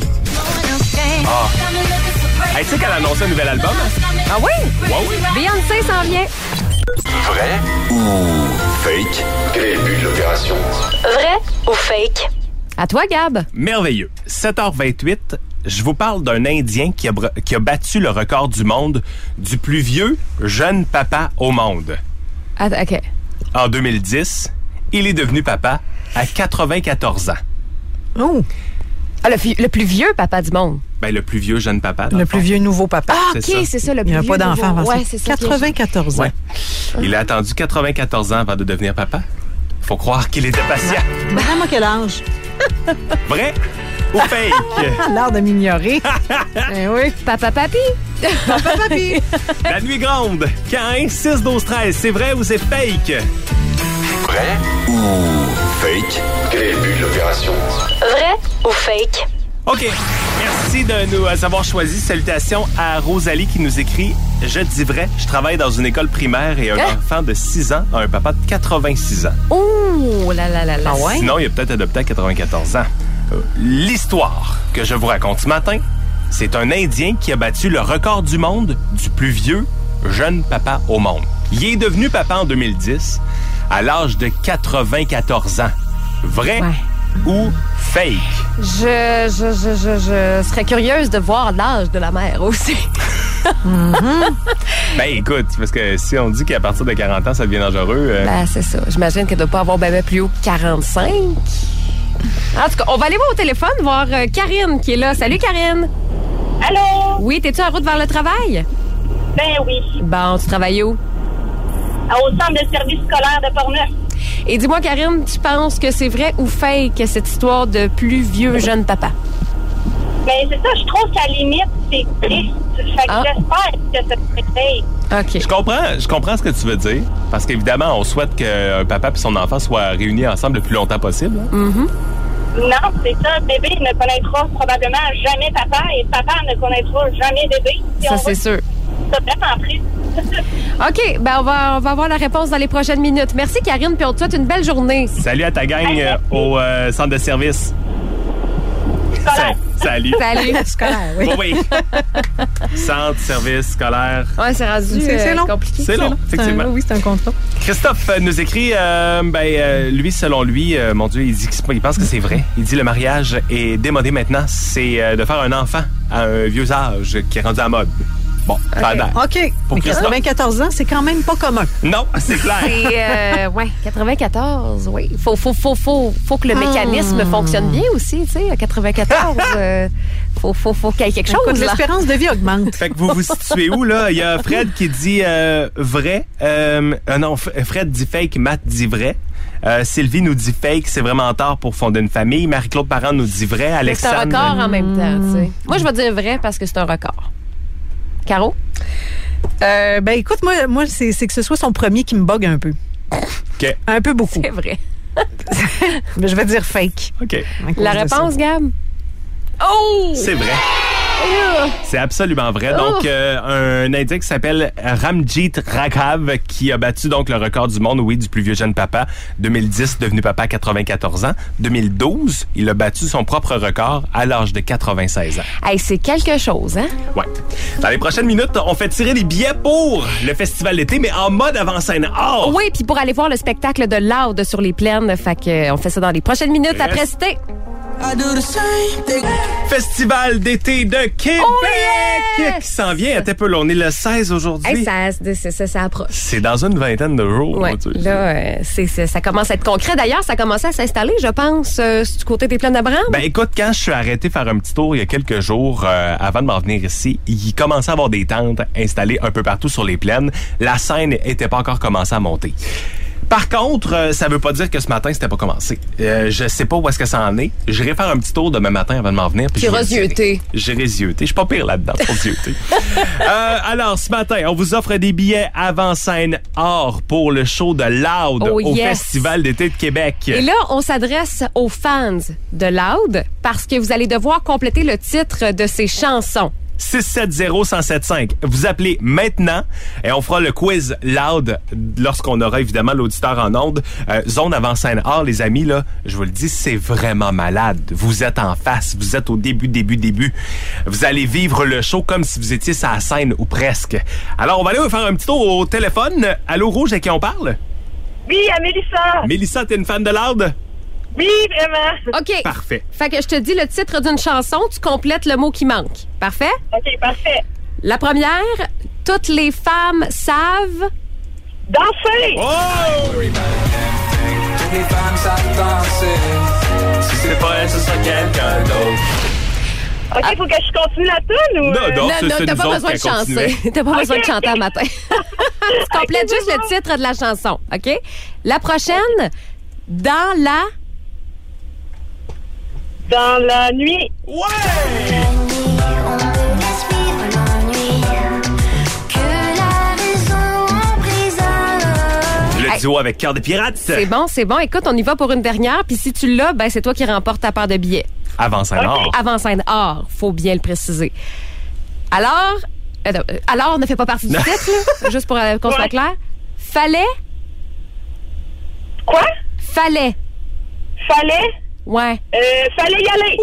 Ah. Hey, tu sais qu'elle a annoncé un nouvel album? Ah oui? Ouais, oui. Beyoncé s'en vient. Vrai ou fake? Quel est le but de l'opération? Vrai ou fake? À toi, Gab. Merveilleux. sept heures vingt-huit, je vous parle d'un Indien qui a, br- qui a battu le record du monde du plus vieux jeune papa au monde. Ah, OK. En deux mille dix, il est devenu papa à quatre-vingt-quatorze ans. Oh, Ah, le, fi- le plus vieux papa du monde. Ben, le plus vieux jeune papa. dans le le plus fond. vieux nouveau papa. Ah, C'est OK, ça. c'est ça, le Il plus n'y a vieux. pas d'enfant nouveau. avant ça. Ouais, c'est ça. que je- quatre-vingt-quatorze ans. Ouais. Il a attendu quatre-vingt-quatorze ans avant de devenir papa. Faut croire qu'il était patient. Vraiment, quel âge? Vrai ou fake? L'art de m'ignorer. Ben oui. Papa papi. Papa, papi. La nuit gronde. Cain, six douze treize. C'est vrai ou c'est fake? Vrai ou fake? Quel est le but de l'opération? Vrai ou fake? OK. Merci de nous avoir choisi. Salutations à Rosalie qui nous écrit « Je dis vrai, je travaille dans une école primaire et un Hein? enfant de six ans a un papa de quatre-vingt-six ans. Oh là là là là. Ah ouais? Sinon, il a peut-être adopté à quatre-vingt-quatorze ans. Euh, L'histoire que je vous raconte ce matin, c'est un Indien qui a battu le record du monde du plus vieux jeune papa au monde. Il est devenu papa en deux mille dix à l'âge de quatre-vingt-quatorze ans. Vrai Ouais. ou fake? Je, je, je, je, je serais curieuse de voir l'âge de la mère aussi. Ben écoute, parce que si on dit qu'à partir de quarante ans, ça devient dangereux... euh, Ben, c'est ça. J'imagine qu'elle ne doit pas avoir bébé plus haut que quarante-cinq. En tout cas, on va aller voir au téléphone, voir euh, Karine qui est là. Salut, Karine. Allô? Oui, t'es-tu en route vers le travail? Ben oui. Bon, tu travailles où? Au centre de service scolaire de Portneuf. Et dis-moi, Karine, tu penses que c'est vrai ou fake, cette histoire de plus vieux jeune papa? Ben c'est ça, je trouve qu'à la limite, c'est triste. Fait que Ah. j'espère que ça se réveille. OK. Je comprends, je comprends ce que tu veux dire. Parce qu'évidemment, on souhaite qu'un papa et son enfant soient réunis ensemble le plus longtemps possible. hein. Non, c'est ça. Bébé ne connaîtra probablement jamais papa et papa ne connaîtra jamais bébé. Si Ça, on c'est veut. sûr. C'est vraiment triste. OK, ben on va, on va avoir la réponse dans les prochaines minutes. Merci, Karine, puis on te souhaite une belle journée. Salut à ta gang Hey, euh, merci. au euh, centre de service. Scolaire. Sa- Salut. Salut. Scolaire, oui. Oui, oui. Centre, service, scolaire. Ouais, c'est rendu C'est c'est euh, long. compliqué. C'est long, C'est un- effectivement. Oui, c'est un contrat. Christophe euh, nous écrit, euh, ben, euh, lui, selon lui, euh, mon Dieu, il dit qu'il il pense que c'est vrai. Il dit le mariage est démodé maintenant. C'est euh, de faire un enfant à un vieux âge qui est rendu à mode. Bon, ça a l'air. OK. Pour Mais Christophe. quatre-vingt-quatorze ans, c'est quand même pas commun. Non, c'est clair. C'est, euh, ouais, quatre-vingt-quatorze, oui. Faut, faut, faut, faut, faut que le mécanisme fonctionne bien aussi, tu sais. À quatre-vingt-quatorze, euh, faut, faut, faut qu'il y ait quelque Écoute, chose, là. l'espérance de vie augmente. Fait que vous vous situez où, là? Il y a Fred qui dit euh, vrai. Euh, euh, non, F- Fred dit fake, Matt dit vrai. Euh, Sylvie nous dit fake, c'est vraiment tard pour fonder une famille. Marie-Claude Parent nous dit vrai. Mais c'est un Alexandre... record en même temps, tu sais. Moi, je vais dire vrai parce que c'est un record. Caro? Euh, ben écoute, moi, moi c'est c'est que ce soit son premier qui me bug un peu. OK. Un peu beaucoup. C'est vrai. Mais je vais dire fake. OK. à cause La de réponse, ça. Gab? Oh! C'est vrai. C'est absolument vrai. Donc, euh, un Indien qui s'appelle Ramjit Raghav qui a battu donc le record du monde, oui, du plus vieux jeune papa. deux mille dix, devenu papa à quatre-vingt-quatorze ans. deux mille douze, il a battu son propre record à l'âge de quatre-vingt-seize ans. Hey, c'est quelque chose, hein? Ouais. Dans les prochaines minutes, on fait tirer des billets pour le festival d'été, mais en mode avant-scène. Oh! Oui, puis pour aller voir le spectacle de Loud sur les plaines, fait que, euh, on fait ça dans les prochaines minutes après Reste- c'était. Festival d'été de Québec Oh yes! qui s'en vient. Attends un peu, là, on est le seize aujourd'hui. Hey, ça, ça, ça, ça approche. C'est dans une vingtaine de jours. Ouais, tu sais. là, euh, c'est, c'est, ça commence à être concret. D'ailleurs, ça a commencé à s'installer, je pense, euh, du côté des Plaines d'Abraham. Ben écoute, quand je suis arrêté faire un petit tour il y a quelques jours euh, avant de m'en venir ici, il commençait à avoir des tentes installées un peu partout sur les plaines. La scène était pas encore commencée à monter. Par contre, euh, ça veut pas dire que ce matin, c'était pas commencé. Euh, je sais pas où est-ce que ça en est. J'irai faire un petit tour demain matin avant de m'en venir. Puis zioter. J'irai zioter. Je suis pas pire là-dedans pour zioter. euh, alors, ce matin, on vous offre des billets avant-scène or pour le show de Loud Oh, au yes. Festival d'été de Québec. Et là, on s'adresse aux fans de Loud parce que vous allez devoir compléter le titre de ses chansons. six sept zéro, un zéro sept cinq. Vous appelez maintenant et on fera le quiz Loud lorsqu'on aura évidemment l'auditeur en onde. Euh, zone avant-scène or, les amis, là, je vous le dis, c'est vraiment malade. Vous êtes en face, vous êtes au début, début, début. Vous allez vivre le show comme si vous étiez sur la scène ou presque. Alors, on va aller faire un petit tour au téléphone. Allô, Rouge, à qui on parle? Oui, à Mélissa. Mélissa, t'es une fan de Loud? Oui, vraiment. OK. Parfait. Fait que je te dis le titre d'une chanson, tu complètes le mot qui manque. Parfait? OK, parfait. La première, toutes les femmes savent... Danser. Oh! Les femmes savent danser. Si c'est pas elle, ce sera quelqu'un d'autre. OK, faut que je continue la tune ou... Non, euh, non, Non, c'est- non, c'est t'as nous pas autres besoin de qui continuait. chanter. T'as pas besoin de chanter un matin. Tu complètes Ok, juste c'est le bon. titre de la chanson, OK? La prochaine, dans la... Dans la nuit. Ouais! Le duo avec Cœur de Pirate. C'est bon, c'est bon. Écoute, on y va pour une dernière. Puis si tu l'as, ben c'est toi qui remportes ta part de billets. Avant scène or. Avant scène or, faut bien le préciser. Alors, euh, euh, alors ne fait pas partie du titre, là, juste pour euh, qu'on soit Ouais. clair. Fallait, Quoi? fallait, Fallait? ouais. Euh, fallait y aller.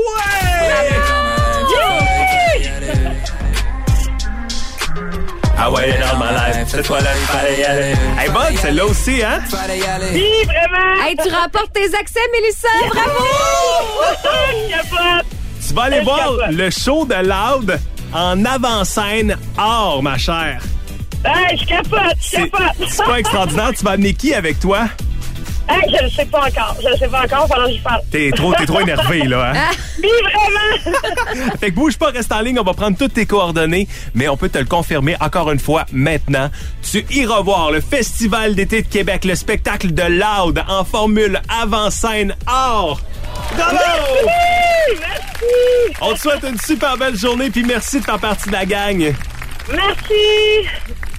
Ah ouais, dans ma life, cette fois-là, il fallait y aller. Hey, bonne, celle-là aussi, hein? Oui, vraiment. Hey, tu remportes tes accès, Mélissa, bravo! Je capote. Tu vas aller Je voir capote. le show de Loud en avant-scène or, ma chère. Hey, je capote, je C'est capote. c'est pas extraordinaire. Tu vas amener qui avec toi? Hey, je le sais pas encore. Je le sais pas encore pendant que j'y parle. T'es trop, t'es trop énervé, là, hein? Oui, vraiment. Fait que bouge pas, reste en ligne, on va prendre toutes tes coordonnées, mais on peut te le confirmer encore une fois maintenant. Tu iras voir le Festival d'été de Québec, le spectacle de Loud en formule avant-scène or. Bravo! Merci. On te souhaite une super belle journée, puis merci de faire partie de la gang. Merci.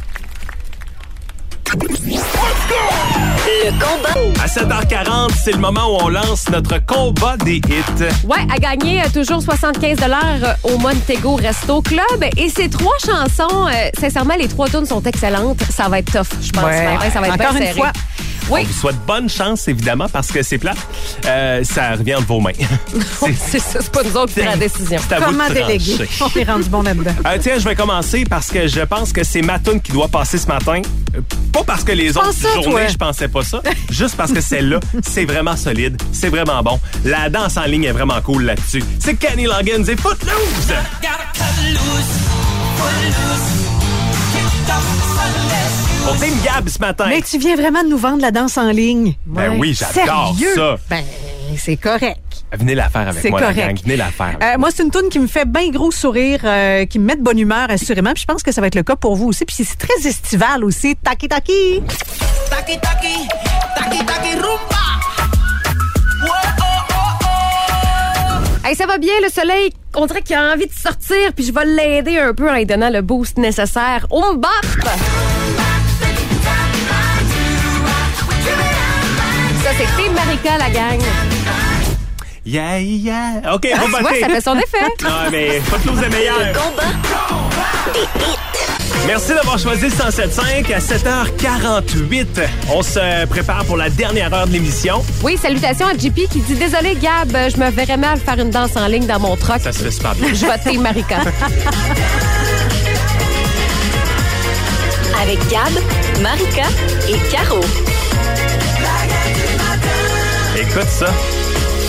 Le combat. À sept heures quarante, c'est le moment où on lance notre combat des hits. Ouais, à gagner euh, toujours soixante-quinze dollars au Montego Resto Club. Et ces trois chansons, euh, sincèrement, les trois tunes sont excellentes. Ça va être tough, je pense. Ouais. Ouais, ça va être Encore bien une serré. fois. Oui, On vous souhaite bonne chance, évidemment, parce que c'est plat. Euh, ça revient de vos mains. c'est c'est ça, c'est pas nous autres qui prenons la décision. c'est à vous Comment de déléguer? trancher. On est rendu bon là-dedans. Euh, tiens, je vais commencer parce que je pense que c'est ma tune qui doit passer ce matin. Euh, Pas parce que les autres penses ça, journées, toi? je pensais pas ça. Juste parce que celle-là, c'est vraiment solide. C'est vraiment bon. La danse en ligne est vraiment cool là-dessus. C'est Kenny Loggins et Footloose. Pour Team Gab ce matin. Mais tu viens vraiment de nous vendre la danse en ligne. Ben oui, j'adore Sérieux? ça. Ben, c'est correct. Venez la faire avec C'est moi, correct. la gang. Venez la faire. avec Euh, moi. moi, c'est une toune qui me fait bien gros sourire, euh, qui me met de bonne humeur, assurément. Puis je pense que ça va être le cas pour vous aussi. Puis c'est très estival aussi. Taki taki. Taki taki, taki taki rumba. Hey, ça va bien, le soleil, on dirait qu'il a envie de sortir, puis je vais l'aider un peu en lui donnant le boost nécessaire. On bop! Ça, c'est Team Marika, la gang. Yeah, yeah. OK, on Tu va vois, voter. ça fait son effet. Ah, mais Footloose est meilleur. Combat des hits. Merci d'avoir choisi le cent sept cinq à sept heures quarante-huit. On se prépare pour la dernière heure de l'émission. Oui, salutations à J P qui dit « Désolé, Gab, je me verrais mal faire une danse en ligne dans mon troc. Ça se fait super bien. Je vote Team Marika. » Avec Gab, Marika et Caro. Écoute ça.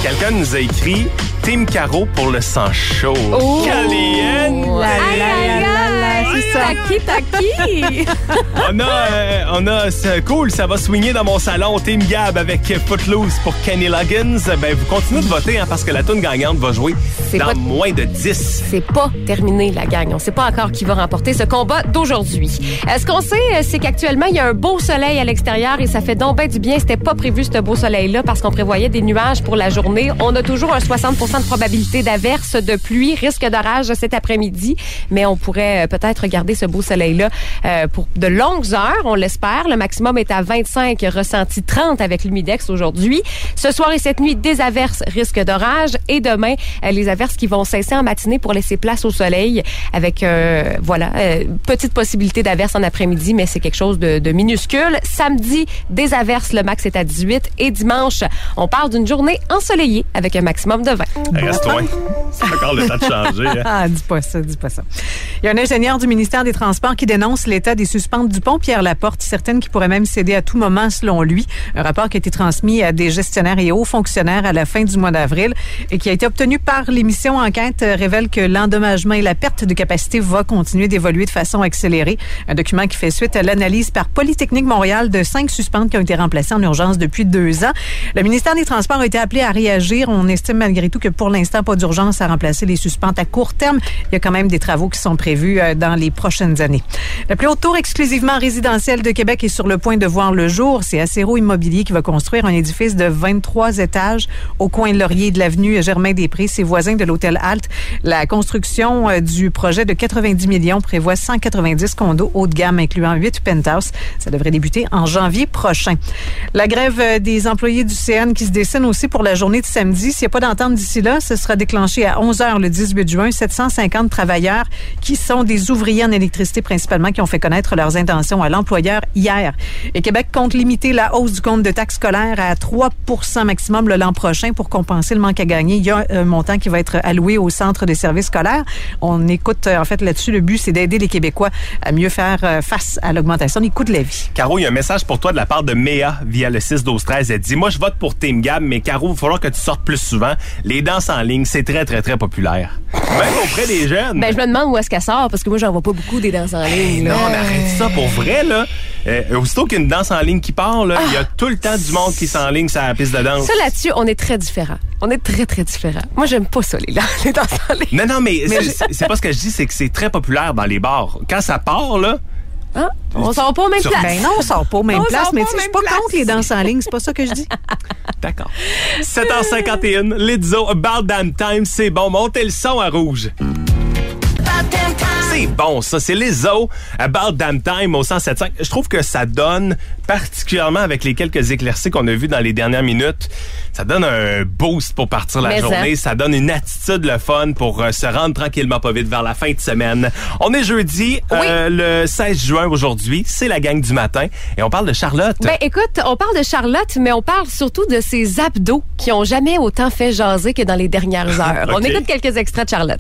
Quelqu'un nous a écrit Team Caro pour le sang chaud. Oh! Calienne! Aïe, aïe, aïe! c'est ça. Taki, taki! On a, euh, on a, c'est cool, ça va swinger dans mon salon. Team Gab avec Footloose pour Kenny Loggins. Ben, vous continuez de voter hein, parce que la toune gagnante va jouer C'est dans pas- moins de dix. C'est pas terminé, la gang. On sait pas encore qui va remporter ce combat d'aujourd'hui. Euh, ce qu'on sait, euh, c'est qu'actuellement, il y a un beau soleil à l'extérieur et ça fait donc ben du bien. C'était pas prévu, ce beau soleil-là, parce qu'on prévoyait des nuages pour la journée. On a toujours un soixante pour cent de probabilité d'averse, de pluie, risque d'orage cet après-midi, mais on pourrait euh, peut-être garder ce beau soleil-là euh, pour de longues heures, on l'espère. Le maximum est à vingt-cinq, ressenti trente avec l'humidex aujourd'hui. Ce soir et cette nuit, des averses, risque d'orage. Et demain, euh, les averses qui vont cesser en matinée pour laisser place au soleil avec, euh, voilà, euh, petite possibilité d'averses en après-midi, mais c'est quelque chose de, de minuscule. Samedi, des averses, le max est à dix-huit. Et dimanche, on parle d'une journée ensoleillée avec un maximum de vingt. Reste loin. C'est encore le temps de changer. Hein. Ah, dis pas ça, dis pas ça. Il y a un ingénieur du ministère des Transports qui dénonce l'état des suspentes du pont Pierre-Laporte, certaines qui pourraient même céder à tout moment selon lui. Un rapport qui a été transmis à des gestionnaires et hauts fonctionnaires à la fin du mois d'avril et qui a été obtenu par l'émission Enquête euh, révèle que l'endommagement et la perte de capacité va continuer d'évoluer de façon accélérée. Un document qui fait suite à l'analyse par Polytechnique Montréal de cinq suspentes qui ont été remplacées en urgence depuis deux ans. Le ministère des Transports a été appelé à réagir. On estime malgré tout que pour l'instant, pas d'urgence à remplacer les suspentes à court terme. Il y a quand même des travaux qui sont prévus euh, dans les prochaines années. La plus haute tour exclusivement résidentielle de Québec est sur le point de voir le jour. C'est Acero Immobilier qui va construire un édifice de vingt-trois étages au coin de Laurier de l'avenue Germain-des-Prés. C'est voisin de l'hôtel Alt. La construction euh, du projet de quatre-vingt-dix millions prévoit cent quatre-vingt-dix condos haut de gamme, incluant huit penthouses. Ça devrait débuter en janvier prochain. La grève euh, des employés du C N qui se dessine aussi pour la journée de samedi. S'il n'y a pas d'entente d'ici là, ce sera déclenché à onze heures le dix-huit juin. sept cent cinquante travailleurs qui sont des ouvriers en électricité principalement qui ont fait connaître leurs intentions à l'employeur hier. Et Québec compte limiter la hausse du compte de taxes scolaires à trois pour cent maximum le l'an prochain pour compenser le manque à gagner. Il y a un montant qui va être alloué au centre de services scolaires. On écoute, en fait, là-dessus, le but, c'est d'aider les Québécois à mieux faire face à l'augmentation des coûts de la vie. Caro, il y a un message pour toi de la part de Méa via le six douze treize. Elle dit, moi, je vote pour Team Gab, mais Caro, il va falloir que tu sortes plus souvent. Les danses en ligne, c'est très, très, très populaire. Même auprès des jeunes. Ben, je me demande où est-ce qu'elle sort, parce que moi, j'en vois pas beaucoup des danses en ligne. Non, là. mais arrête ça pour vrai, là. Euh, aussitôt qu'il y a une danse en ligne qui part, là, il y a tout le temps du monde qui s'enligne sur la piste de danse. Ça, là-dessus, on est très différents. On est très, très différents. Moi, j'aime pas ça, les, les danses en ligne. Non, non, mais, mais c'est, c'est pas ce que je dis, c'est que c'est très populaire dans les bars. Quand ça part, là... Hein? On sort pas aux mêmes Sur- places. Ben non, on sort pas aux mêmes On places, sort mais pas tu sais, aux je suis pas mêmes contre places. les danses en ligne, c'est pas ça que je dis. D'accord. sept heures cinquante et un, Lizzo, About Damn Time, c'est bon. Montez le son à rouge. C'est bon, ça. C'est Lizzo, About Damn Time au cent sept cinq. Je trouve que ça donne, particulièrement avec les quelques éclaircies qu'on a vues dans les dernières minutes, ça donne un boost pour partir la Mais journée. Ça. ça donne une attitude le fun pour euh, se rendre tranquillement pas vite vers la fin de semaine. On est jeudi, Oui. euh, le seize juin aujourd'hui. C'est la gang du matin. Et on parle de Charlotte. Ben écoute, on parle de Charlotte, mais on parle surtout de ses abdos qui ont jamais autant fait jaser que dans les dernières heures. On Ok. écoute quelques extraits de Charlotte.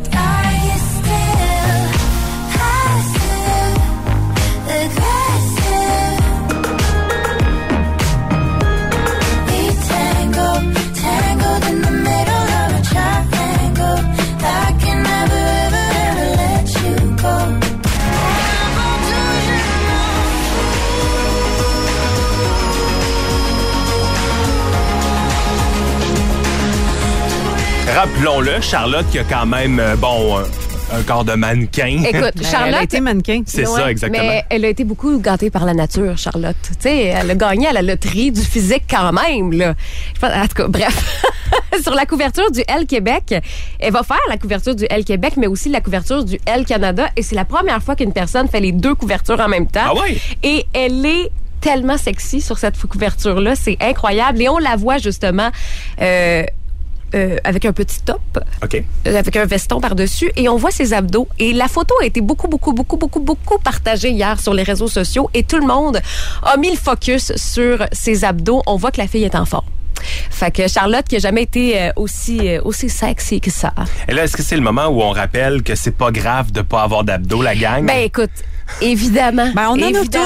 Rappelons-le, Charlotte qui a quand même, euh, bon, un, un corps de mannequin. Écoute, Ben, Charlotte... elle a été mannequin. C'est Ouais, ça, exactement. Mais elle a été beaucoup gâtée par la nature, Charlotte. Tu sais, elle a gagné à la loterie du physique quand même, là. Je pense- en tout cas, bref. Sur la couverture du Elle Québec, elle va faire la couverture du Elle Québec, mais aussi la couverture du Elle Canada. Et c'est la première fois qu'une personne fait les deux couvertures en même temps. Ah ouais? Et elle est tellement sexy sur cette couverture-là. C'est incroyable. Et on la voit justement... Euh, Euh, avec un petit top, OK. euh, avec un veston par-dessus, et on voit ses abdos. Et la photo a été beaucoup, beaucoup, beaucoup, beaucoup, beaucoup partagée hier sur les réseaux sociaux, et tout le monde a mis le focus sur ses abdos. On voit que la fille est en forme. Fait que Charlotte, qui a jamais été euh, aussi, euh, aussi sexy que ça. Et là, est-ce que c'est le moment où on rappelle que c'est pas grave de pas avoir d'abdos, la gang? Ben écoute, évidemment. Ben, on en a évidemment.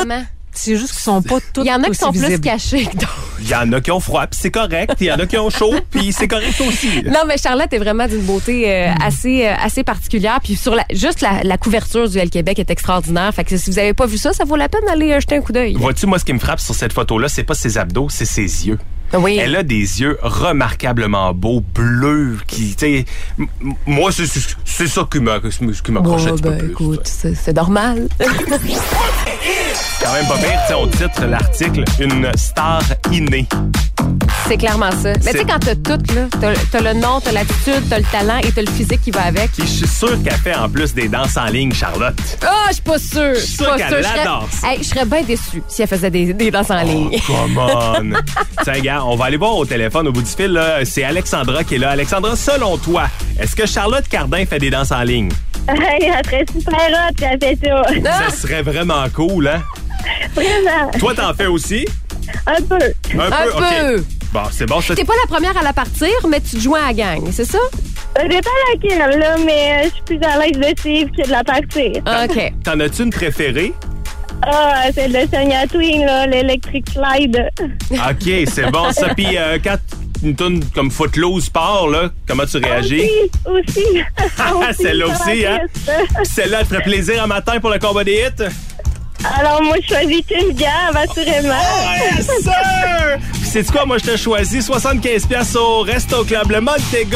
C'est juste qu'ils sont pas tous Il y en a qui aussi sont plus visibles. cachés que d'autres. Il y en a qui ont froid, puis c'est correct. Il y en a qui ont chaud, puis c'est correct aussi. Non, mais Charlotte est vraiment d'une beauté euh, assez euh, assez particulière. Puis sur la, juste la, la couverture du Elle Québec est extraordinaire. Fait que si vous avez pas vu ça, ça vaut la peine d'aller jeter un coup d'œil. Vois-tu, moi, ce qui me frappe sur cette photo-là, c'est pas ses abdos, c'est ses yeux. Oui. Elle a des yeux remarquablement beaux, bleus, qui, tu sais, m- m- moi, c'est, c'est, c'est ça qui m'a, qui m'accroche un Oh, petit peu ben, plus. écoute, c'est, c'est normal. Quand même pas pire, tu sais, on titre l'article « Une star innée ». C'est clairement ça. Mais tu sais, quand t'as tout, là, t'as, t'as le nom, t'as l'attitude, t'as le talent et t'as le physique qui va avec. Puis je suis sûr qu'elle fait en plus des danses en ligne, Charlotte. Ah, oh, je suis pas sûre. Je suis sûre pas qu'elle sûre. Je serais- l'adore. Hey, je serais bien déçue si elle faisait des, des danses en ligne. Oh, come on! Tiens, gars, on va aller voir au téléphone au bout du fil, là. C'est Alexandra qui est là. Alexandra, selon toi, est-ce que Charlotte Cardin fait des danses en ligne? Hey, elle serait super hot si elle fait ça. Ah! Ça serait vraiment cool, hein? Vraiment. Toi, t'en fais aussi? Un peu. Un, Un peu? peu. OK. Bon, c'est bon. Ça... T'es pas la première à la partir, mais tu te joins à la gang, c'est ça? Ça dépend laquelle, là, mais je suis plus à l'aise de suivre que de la partir. OK. T'en as-tu une préférée? Ah, c'est le Sonia Twin, là, l'Electric Slide. OK, c'est bon. Ça, puis euh, quand une tourne comme Footloose part, là, comment tu réagis? Aussi, aussi. Aussi, Celle-là ça aussi, va hein? triste. Celle-là, elle te ferait plaisir un matin pour le combat des hits? Alors, moi, je choisis Kim Gab, assurément. Oh, yes, sir! Puis sais-tu quoi? Moi, je t'ai choisi soixante-quinze piastres au Resto Club Le Montego.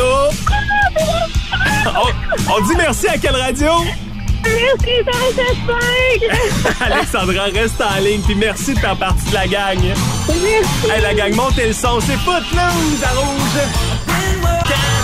on, on dit merci à quelle radio? Merci, ça reste cinq. Alexandra, reste en ligne, puis merci de faire partie de la gang. Merci. Hey, la gang, montez le son, c'est Footloose à rouge.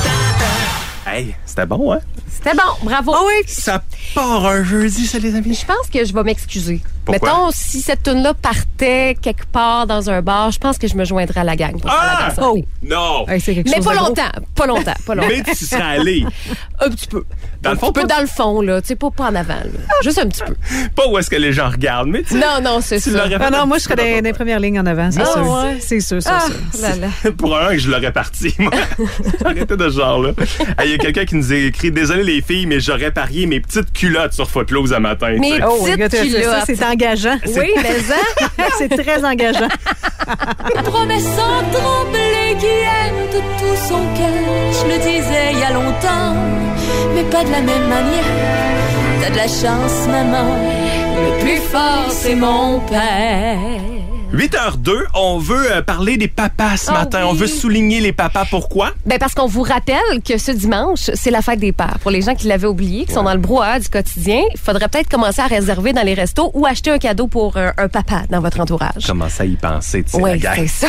Hey, c'était bon, hein? C'était bon, bravo. Ah oui. Ça part un jeudi, ça, les amis. Je pense que je vais m'excuser. Pourquoi? Mettons, si cette tune-là partait quelque part dans un bar, je pense que je me joindrais à la gang pour faire la Ah! danse en ligne. Non! Hey, c'est quelque Mais chose pas de gros. longtemps, pas longtemps, pas longtemps. Mais tu serais allé. Un petit peu. Dans le fond, un petit peu pas- dans le fond, là. Tu sais, pas, pas en avant, là. Juste un petit peu. Pas où est-ce que les gens regardent, mais tu Non, non, c'est tu ça. l'aurais fait. Ah non, un moi, petit je serais peu dans dans les ton premières lignes en avant, c'est Ah, sûr. ouais. C'est sûr, c'est Ah, sûr. là, là. coin. Pour un que je l'aurais parti, moi. Arrêtez de ce genre-là. Il y a quelqu'un qui nous a écrit « Désolé les filles, mais j'aurais parié mes petites culottes sur Footloose un matin. » tu Mes sais. Oh, petites regarde, ça, culottes. c'est engageant. Oui, mais ça. C'est très engageant. Promesse sans trembler qui aime de tout son cœur. Je le disais il y a longtemps, mais pas de la même manière. T'as de la chance, maman. Le plus fort, c'est mon père. huit heures deux, on veut euh, parler des papas ce Ah matin. oui. On veut souligner les papas. Pourquoi? Ben parce qu'on vous rappelle que ce dimanche, c'est la fête des pères. Pour les gens qui l'avaient oublié, qui sont dans le brouhaha du quotidien, il faudrait peut-être commencer à réserver dans les restos ou acheter un cadeau pour un, un papa dans votre entourage. Commence à y penser, tu sais, la Oui, gang. c'est ça.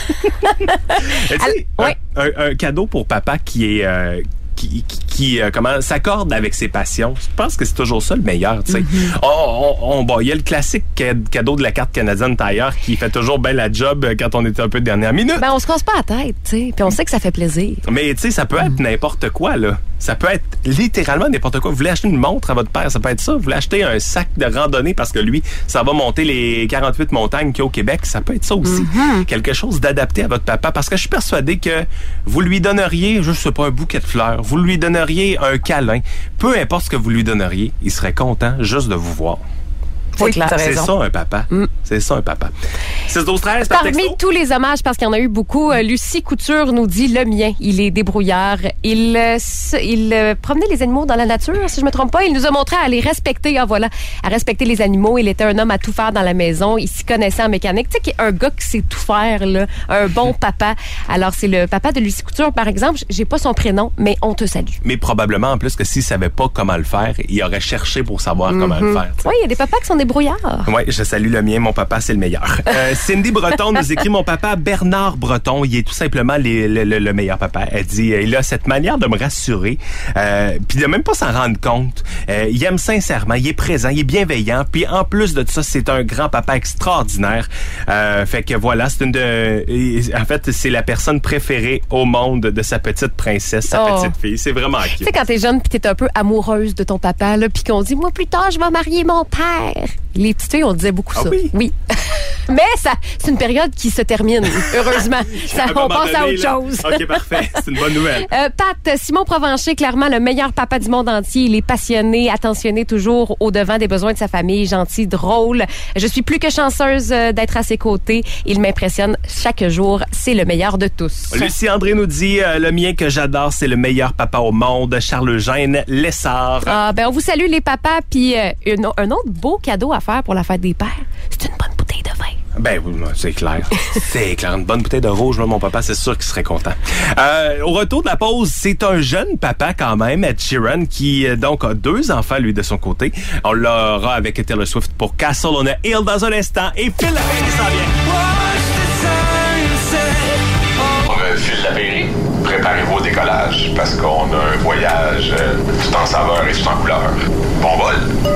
Mais tu sais, Al- ouais. un, un- un cadeau pour papa qui est... euh, qui, qui, qui, euh, comment s'accorde avec ses passions. Je pense que c'est toujours ça le meilleur, tu sais. Mm-hmm. on, on, on- bon, il y a le classique cad- cadeau de la carte canadienne Tire qui fait toujours bien la job quand on est un peu de dernière minute. Ben on se casse pas la tête, tu sais, puis on sait que ça fait plaisir. Mais tu sais, ça peut être n'importe quoi, là. Ça peut être littéralement n'importe quoi. Vous voulez acheter une montre à votre père, ça peut être ça. Vous voulez acheter un sac de randonnée parce que lui, ça va monter les quarante-huit montagnes qu'il y a au Québec. Ça peut être ça aussi. Quelque chose d'adapté à votre papa. Parce que je suis persuadé que vous lui donneriez, je sais pas, un bouquet de fleurs. Vous lui donneriez un câlin. Peu importe ce que vous lui donneriez, il serait content juste de vous voir. C'est clair. t'as C'est raison. ça un papa. C'est ça un papa. six douze treize par Parmi texto. tous les hommages, parce qu'il y en a eu beaucoup, euh, Lucie Couture nous dit le mien. Il est débrouillard. Il, euh, se- il euh, promenait les animaux dans la nature, si je me trompe pas. Il nous a montré à les respecter. Ah voilà, à respecter les animaux. Il était un homme à tout faire dans la maison. Il s'y connaissait en mécanique. Tu sais, qui est un gars qui sait tout faire, là, un bon papa. Alors c'est le papa de Lucie Couture, par exemple. J'ai pas son prénom, mais on te salue. Mais probablement, en plus, que s'il savait pas comment le faire, il aurait cherché pour savoir comment le faire. tu sais. Oui, il y a des papas qui sont débrouillards. Oui, je salue le mien. Mon papa, c'est le meilleur. Euh, Cindy Breton nous écrit, mon papa, Bernard Breton, il est tout simplement les- le, le- le meilleur papa. Elle dit, euh, il a cette manière de me rassurer, euh, puis de même pas s'en rendre compte. Euh, il aime sincèrement, il est présent, il est bienveillant, puis en plus de ça, c'est un grand papa extraordinaire. Euh, fait que voilà, c'est une de... En fait, c'est la personne préférée au monde de sa petite princesse, sa Oh. petite fille. C'est vraiment Tu sais, cute. quand t'es jeune pis t'es un peu amoureuse de ton papa, là, pis qu'on dit, moi, plus tard, je vais marier mon père. Les petites filles, on disait beaucoup ah ça. Oui. Oui. Mais ça, c'est une période qui se termine, heureusement. Ça, on passe à autre là. chose. OK, parfait. C'est une bonne nouvelle. Euh, Pat, Simon Provencher, clairement le meilleur papa du monde entier. Il est passionné, attentionné, toujours au devant des besoins de sa famille, gentil, drôle. Je suis plus que chanceuse d'être à ses côtés. Il m'impressionne chaque jour. C'est le meilleur de tous. Lucie André nous dit euh, le mien que j'adore, c'est le meilleur papa au monde, Charles-Eugène Lessard. Ah, ben on vous salue les papas. Puis euh, une, un autre beau cadeau à faire pour la fête des pères, c'est une bonne bouteille de vin. Ben oui, c'est clair. C'est clair. Une bonne bouteille de rouge, moi, mon papa, c'est sûr qu'il serait content. Euh, au retour de la pause, c'est un jeune papa quand même, Ed Sheeran, qui donc a deux enfants, lui, de son côté. On l'aura avec Taylor Swift pour Castle on a Hill dans un instant. Et Phil Lapéry s'en vient. Euh, Phil Lapéry, préparez-vous au décollage parce qu'on a un voyage euh, tout en saveur et tout en couleur. Bon vol!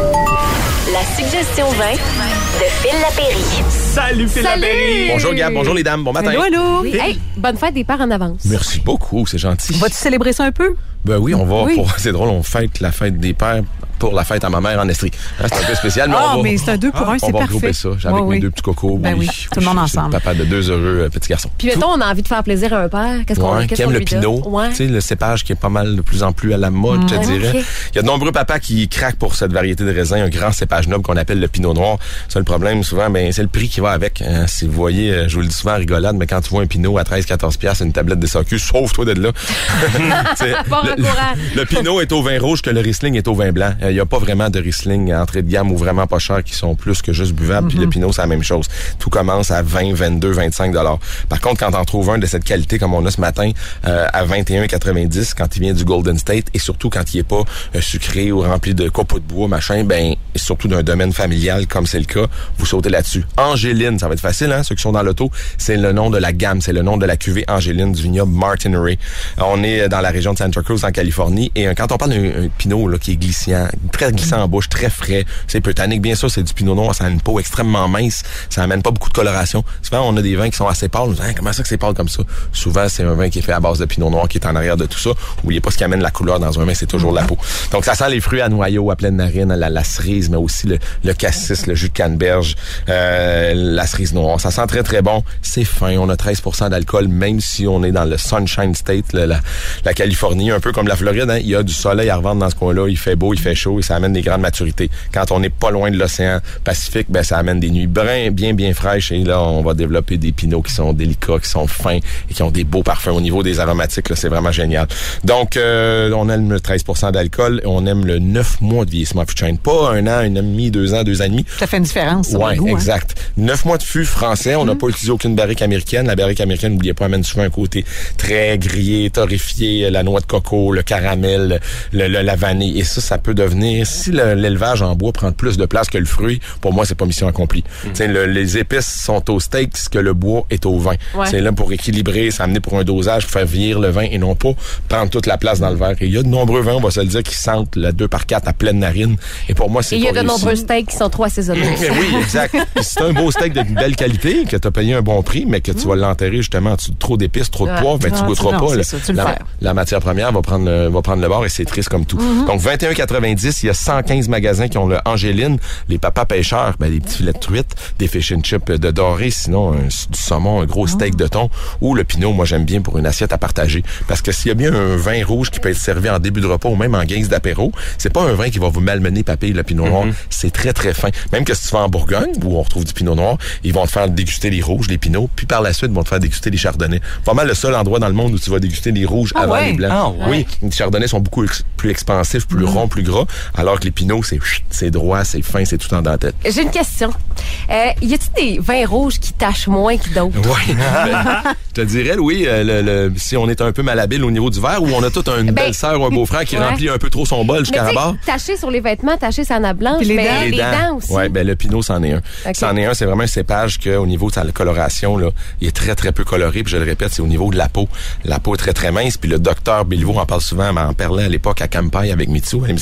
La suggestion vin de Phil Lapéry. Salut Phil Salut! Lapéry! Bonjour Gab, bonjour les dames, bon matin. Allô, allô. Oui. Hey, bonne fête des pères en avance. Merci beaucoup, c'est gentil. Vas-tu célébrer ça un peu? Ben oui, on va Oui. pour c'est drôle, on fête la fête des pères pour la fête à ma mère en Estrie. Hein, c'est un peu spécial, mais Ah, on va mais c'est un deux pour un, on c'est va parfait. regrouper ça. J'ai avec Ouais, mes oui. deux petits cocos. Ben oui, tout le monde je suis ensemble. Papa de deux heureux euh, petits garçons. Puis mettons, on a envie de faire plaisir à un père. Qu'est-ce qu'on Ouais, qu'est-ce qui aime qu'on le lui donne? pinot, Ouais. tu sais, le cépage qui est pas mal de plus en plus à la mode, je te Ouais, dirais. ok. Il y a de nombreux papas qui craquent pour cette variété de raisin, un grand cépage noble qu'on appelle le pinot noir. Ça, le problème, souvent, ben, c'est le prix qui va avec. Hein. Si vous voyez, euh, je vous le dis souvent en rigolade, mais quand tu vois un pinot à treize quatorze piastres, une tablette de S A Q, sauve-toi de là. T'sais, Bon le, encourage. le, le pinot est au vin rouge que le Riesling est au vin blanc. Il n'y a pas vraiment de Riesling entrée de gamme ou vraiment pas cher qui sont plus que juste buvables. Puis le pinot, c'est la même chose. Tout commence à vingt, vingt-deux, vingt-cinq dollars. Par contre, quand on trouve un de cette qualité comme on a ce matin euh, à vingt et un quatre-vingt-dix, quand il vient du Golden State et surtout quand il est pas euh, sucré ou rempli de copeaux de bois, machin, ben et surtout d'un domaine familial comme c'est le cas, vous sautez là-dessus. Angéline, ça va être facile, hein? Ceux qui sont dans l'auto, c'est le nom de la gamme, c'est le nom de la cuvée Angéline du vignoble Martin Ray. On est dans la région de Santa Cruz en Californie et euh, quand on parle d'un pinot là, qui est glissant, très glissant en bouche, très frais, c'est peu tannique, bien sûr, c'est du pinot noir, ça a une peau extrêmement mince, ça amène pas beaucoup de coloration. Souvent, on a des vins qui sont assez pâles, on dit, hein, comment ça que c'est pâle comme ça? Souvent, c'est un vin qui est fait à base de pinot noir qui est en arrière de tout ça. Oubliez pas ce qui amène la couleur dans un vin, c'est toujours la peau. Donc, ça sent les fruits à noyaux, à pleine narine, la, la cerise, mais aussi le, le cassis, le jus de canneberge, euh, la cerise noire. Ça sent très, très bon. C'est fin. On a treize pour cent d'alcool, même si on est dans le Sunshine State, le, la, la Californie, un peu comme la Floride, hein. Il y a du soleil à revendre dans ce coin-là. Il fait beau, il fait chaud et ça amène des grandes maturités. Quand on n'est pas loin de l'océan Pacifique, ben, ça amène des nuits brun, bien, bien fraîches et là, on va développer des pinots qui sont délicats, qui sont fins et qui ont des beaux parfums. Au niveau des aromatiques, là, c'est vraiment génial. Donc, euh, on aime le treize pour cent d'alcool et on aime le neuf mois de vieillissement fût de chêne. Pas un an, un an et demi, deux ans, deux ans et demi. Ça fait une différence sur Ouais, le goût. exact. Neuf mois de fût français. On n'a mm. pas utilisé aucune barrique américaine. La barrique américaine, n'oubliez pas, amène souvent un côté très grillé, torréfié, la noix de coco, le caramel, le, le, la vanille. Et ça, ça peut devenir, si le, l'élevage en bois prend plus de place que le fruit, pour moi, c'est pas mission accomplie. Mm. T'sais, le, les épices sont au steak, ce que le bois est au vin. Ouais. C'est là pour équilibrer, c'est amené pour un dosage, pour faire vieillir le vin et non pas prendre toute la place dans le verre. Et il y a de nombreux vins, on va se le dire, qui sentent le deux par quatre à pleine narine. Et pour moi, c'est Et il y a de réussi. nombreux steaks qui sont trop assaisonnés. Oui, exact. Et si c'est un beau steak de belle qualité, que tu as payé un bon prix, mais que tu vas l'enterrer justement en dessous de trop d'épices, trop de Ouais. poivre, ben tu Ah, goûteras non, pas. c'est Le, ça, tu le la, fais. la matière première va prendre le, va prendre le bord et c'est triste comme tout. Mm-hmm. Donc vingt et un quatre-vingt-dix, il y a cent quinze magasins qui ont le Angéline, les papas pêcheurs, ben les petits filets de truite, des fish and chips de doré, sinon un, du saumon, un gros steak de thon ou le pinot, moi j'aime bien pour une assiette à partager parce que s'il y a bien un vin rouge qui peut être servi en début de repas ou même en guise d'apéro, c'est pas un vin qui va vous malmener papille, le pinot noir, mm-hmm. c'est très très fin. Même que si tu vas en Bourgogne où on retrouve du pinot noir, ils vont te faire déguster les rouges, les pinots, puis par la suite ils vont te faire déguster les chardonnays. Pas mal le seul endroit dans le monde où tu vas déguster les rouges ah avant ouais. les blancs. Ah ouais. Oui, les chardonnays sont beaucoup ex- plus expansifs, plus mm. ronds, plus gras, alors que les pinots c'est c'est droit, c'est fin, c'est tout en dentelle. J'ai une question. Euh, y a-t-il des vins rouges qui tâchent moins que d'autres? Oui. Je te dirais, oui, euh, le, le, si on est un peu malhabile au niveau du verre, ou on a tout une ben, belle-sœur ou un beau-frère qui ouais. remplit un peu trop son bol jusqu'à la barre. Taché sur les vêtements, taché sur la blanche, les mais dents, les, les dents, dents aussi. Oui, ben le pinot, c'en est un. Okay. C'en est un, c'est vraiment un cépage qu'au niveau de sa coloration, là, il est très, très peu coloré. Puis je le répète, c'est au niveau de la peau. La peau est très, très mince. Puis le docteur Béliveau en parle souvent, mais en parlait à l'époque à Campai avec Mitsu, à l'émission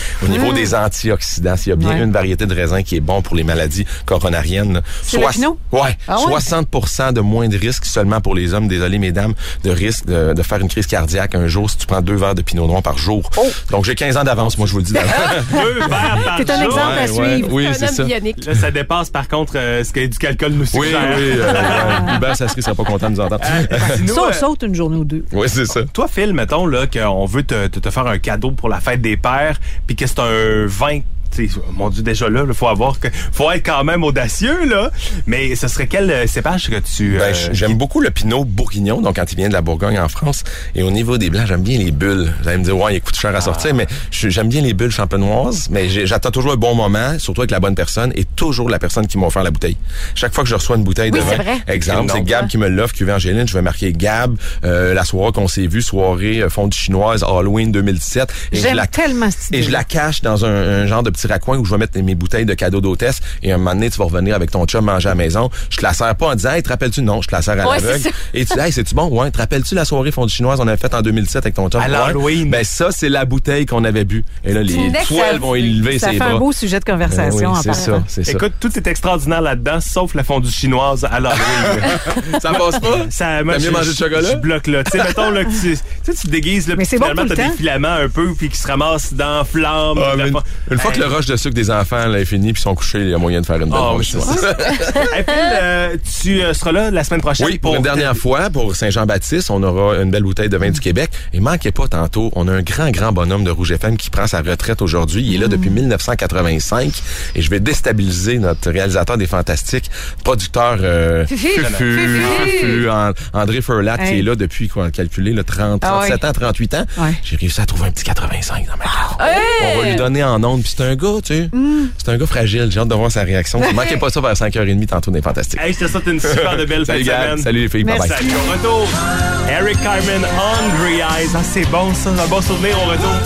Au niveau Mmh. des antioxydants, s'il y a bien Ouais. une variété de raisin qui est bon pour les maladies coronariennes. C'est le Pinot? Ouais, Ah ouais? soixante pour cent de moins de risque seulement pour les hommes, désolé mesdames, de risque de, de faire une crise cardiaque un jour si tu prends deux verres de Pinot Noir par jour. Oh. Donc j'ai quinze ans d'avance, moi je vous le dis. Deux verres par C'est un jour. exemple à Ouais, ouais. suivre. Oui, un c'est homme ça. bionique. Là, ça dépasse par contre euh, ce que du alcool nous Oui, suggère. oui. Euh, ouais. Hubert Sassery serait pas content de nous entendre. Sinon, Ça, euh, on saute une journée ou deux. Oui, c'est ça. toi, Phil, mettons là qu'on veut te, te, te faire un cadeau pour la fête des pères, puis que c'est un vin. T'sais, mon Dieu, déjà là, il faut avoir que, faut être quand même audacieux, là. Mais ce serait quel euh, cépage que tu... Ben, euh, j'aime beaucoup le Pinot Bourguignon, donc quand il vient de la Bourgogne en France. Et au niveau des blancs, j'aime bien les bulles. Vous allez me dire, ouais, il coûte cher à sortir, mais je- j'aime bien les bulles champenoises. Mais j'ai- j'attends toujours un bon moment, surtout avec la bonne personne, et toujours la personne qui m'a offert la bouteille. Chaque fois que je reçois une bouteille Oui, de c'est vin, vrai. exemple, Quel c'est nom, Gab hein? qui me l'offre, cuvée Angéline, je vais marquer Gab, euh, la soirée qu'on s'est vu, soirée euh, fondue chinoise Halloween deux mille dix-sept. Et je J'aime la tellement cette Et idée. je la cache dans un, un genre de petit raccoin où je vais mettre mes bouteilles de cadeaux d'hôtesse. Et un moment donné, tu vas revenir avec ton chum manger à la maison. Je te la sers pas en disant, hey, te rappelles-tu? Non, je te la sers à Ouais, l'aveugle. c'est ça. Et tu dis, hey, c'est-tu bon? Ouais, te rappelles-tu la soirée fondue chinoise qu'on avait faite en deux mille dix-sept avec ton chum? À Ouais. l'Halloween. Ben, ça, c'est la bouteille qu'on avait bu. Et là, les une excellente toiles vont élever Ça ses fait un bras. beau sujet de conversation Ben en oui, c'est partant. ça, c'est ça. Écoute, tout est extraordinaire là-dedans, sauf la fondue chinoise à l'Halloween. Ça passe pas? Ça, moi, T'as mieux je- mangé de je- chocolat? Je bloque là. Tu sais, mettons là, que tu, tu sais, tu te déguises là, Mais puis c'est bon finalement tout le t'as des temps. filaments un peu, puis qui se ramassent dans la flamme. Ah, puis mais la une, fa- une fois que le Hey. rush de sucre des enfants là, est fini puis sont couchés, il y a moyen de faire une belle Ah, fondue oui, c'est chinoise. Hey, Phil, euh, tu euh, seras là la semaine prochaine. Oui, pour une dernière fois, pour Saint-Jean-Baptiste, on aura une belle bouteille de vin du Québec. Et manquez pas tantôt, on a un grand, grand bonhomme de Rouge F M qui prend sa retraite aujourd'hui. Il est là depuis mille neuf cent quatre-vingt-cinq. Et je vais déstabiliser notre réalisateur des Fantastiques, producteur euh, Fufu. Fufu, Fufu. Fufu, An- André Furlat, qui Hey. est là depuis, quoi, calculer, le trente, Ah trente-sept ouais. ans, trente-huit ans. Ouais. J'ai réussi à trouver un petit quatre-vingt-cinq dans ma cave. Hey! On va lui donner en ondes. Puis c'est un gars, tu sais, c'est un gars fragile. J'ai hâte de voir sa réaction. Manquez pas ça vers cinq heures trente tantôt dans les Fantastiques. Hey, je te souhaite une super de belle fin Salut, de Gab. semaine. Salut les filles. Bye bye. Merci. Salut, au retour. Eric Carmen, Hungry Eyes. Ah, c'est bon, ça. Un bon souvenir au retour.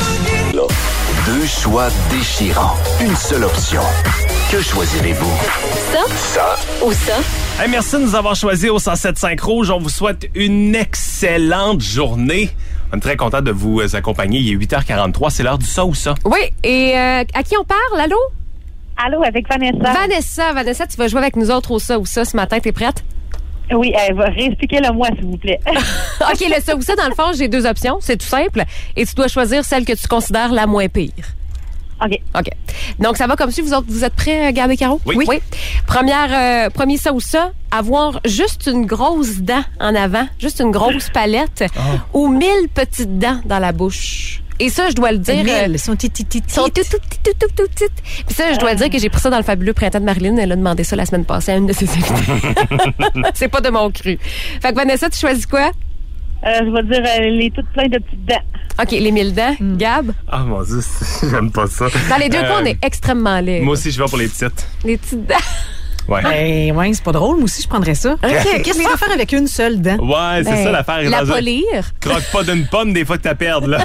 Deux choix déchirants. Une seule option. Que choisirez-vous? Ça Ça ou ça? Hey, merci de nous avoir choisis au cent sept cinq Rouge. On vous souhaite une excellente journée. On est très content de vous accompagner. Il est huit heures quarante-trois. C'est l'heure du ça ou ça. Oui, et euh, à qui on parle? Allô? Allô, avec Vanessa. Vanessa, Vanessa, tu vas jouer avec nous autres au ça ou ça ce matin. T'es prête? Oui, elle va réexpliquer-le moi, s'il vous plaît. OK, le ça ou ça, dans le fond, j'ai deux options. C'est tout simple. Et tu dois choisir celle que tu considères la moins pire. OK. OK. Donc, ça va comme si vous autres, vous êtes prêts, Gab et Caro? Oui. Oui. Première, euh, premier ça ou ça, avoir juste une grosse dent en avant, juste une grosse palette, ou mille petites dents dans la bouche. Et ça, je dois le dire... Mille, euh, ils sont titi sont tout, tout, tout, tout, tout, tout petites. Puis ça, je dois dire que j'ai pris ça dans le fabuleux printemps de Marilyn. Elle a demandé ça la semaine passée à une de ses invités. C'est pas de mon cru. Fait que Vanessa, tu choisis quoi? Euh, je vais dire euh, les toutes pleines de petites dents. OK, les mille dents. Gab? Ah, mon Dieu, c'est- j'aime pas ça. Dans les deux Euh, cas, on est extrêmement laid. Moi aussi, je vais pour les petites. Les petites dents. Ouais. Ben, ouais, c'est pas drôle. Moi aussi, je prendrais ça. Qu'est-ce que tu vas faire avec une seule dent? Ouais, c'est Ben, ça l'affaire. La Dans un- polir. Croque pas d'une pomme des fois que t'as perdu, là.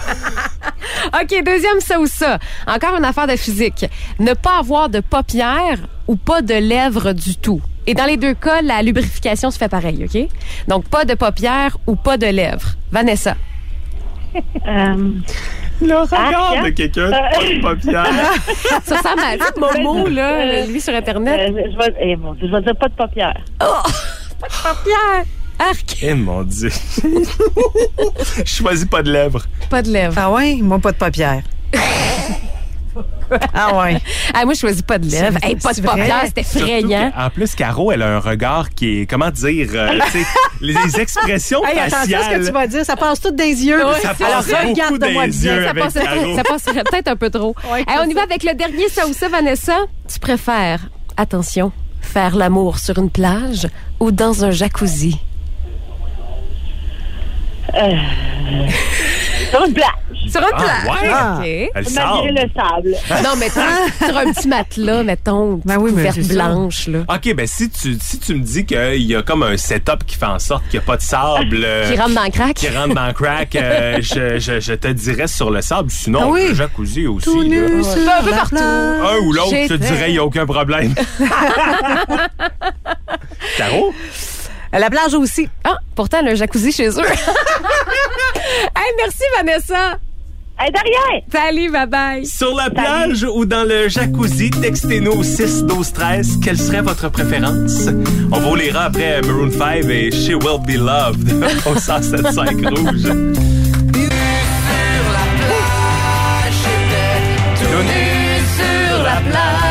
OK, deuxième ça ou ça. Encore une affaire de physique. Ne pas avoir de paupières ou pas de lèvres du tout. Et dans les deux cas, la lubrification se fait pareil, OK? Donc, pas de paupières ou pas de lèvres. Vanessa. Euh, Le regard Ah, de quelqu'un, pas de paupières. Ça ressemble à tu sais, Momo, là, lui sur Internet. euh, je vais, eh, mon Dieu, je vais dire pas de paupières. Pas de paupières. Arc. Eh, mon Dieu. Je choisis pas de lèvres. Pas de lèvres. Ah ouais? Moi, pas de paupières. Ah ouais. Ah, moi, je choisis pas de lèvres. C'est- Hey, pas de c'est vrai. paupières, c'est effrayant. En plus, Caro, elle a un regard qui est, comment dire, euh, tu sais, les expressions Hey, attention à ce que faciales. tu vas dire. Ça passe tout dans les yeux. Ouais, Ça c'est passe ça. beaucoup Regarde-moi dans les bien. yeux Ça, avec passe, Caro. ça passerait peut-être un peu trop. Ouais, Hey, c'est on y va ça. avec le dernier ça ou ça, Vanessa. Tu préfères, attention, faire l'amour sur une plage ou dans un jacuzzi? Euh, sur une plage. Sur une Ah, plage. ouais? Ah. OK. Elle Malgré sable. le sable. Non, mais t'as- sur un petit matelas, mettons, une Ben petite oui, mais couverte c'est ça. blanche, là. OK, ben si tu, si tu me dis qu'il y a comme un setup qui fait en sorte qu'il n'y a pas de sable... euh, Qui rentre dans le crack. qui rentre dans le crack, euh, je, je, je te dirais sur le sable. Sinon, Ah oui. le jacuzzi aussi. Tout là. nu sur Un peu la partout. plage. Un ou l'autre, je te J'étais- dirais, il n'y a aucun problème. Caro? À la plage aussi. Ah, pourtant, le jacuzzi chez eux. Hey, merci, Vanessa. Hey, derrière! Salut, bye-bye! Sur la plage ou dans le jacuzzi, textez-nous au six douze treize. Quelle serait votre préférence? On vous lira après Maroon five et She Will Be Loved au cent sept cinq Rouge. Sur la plage.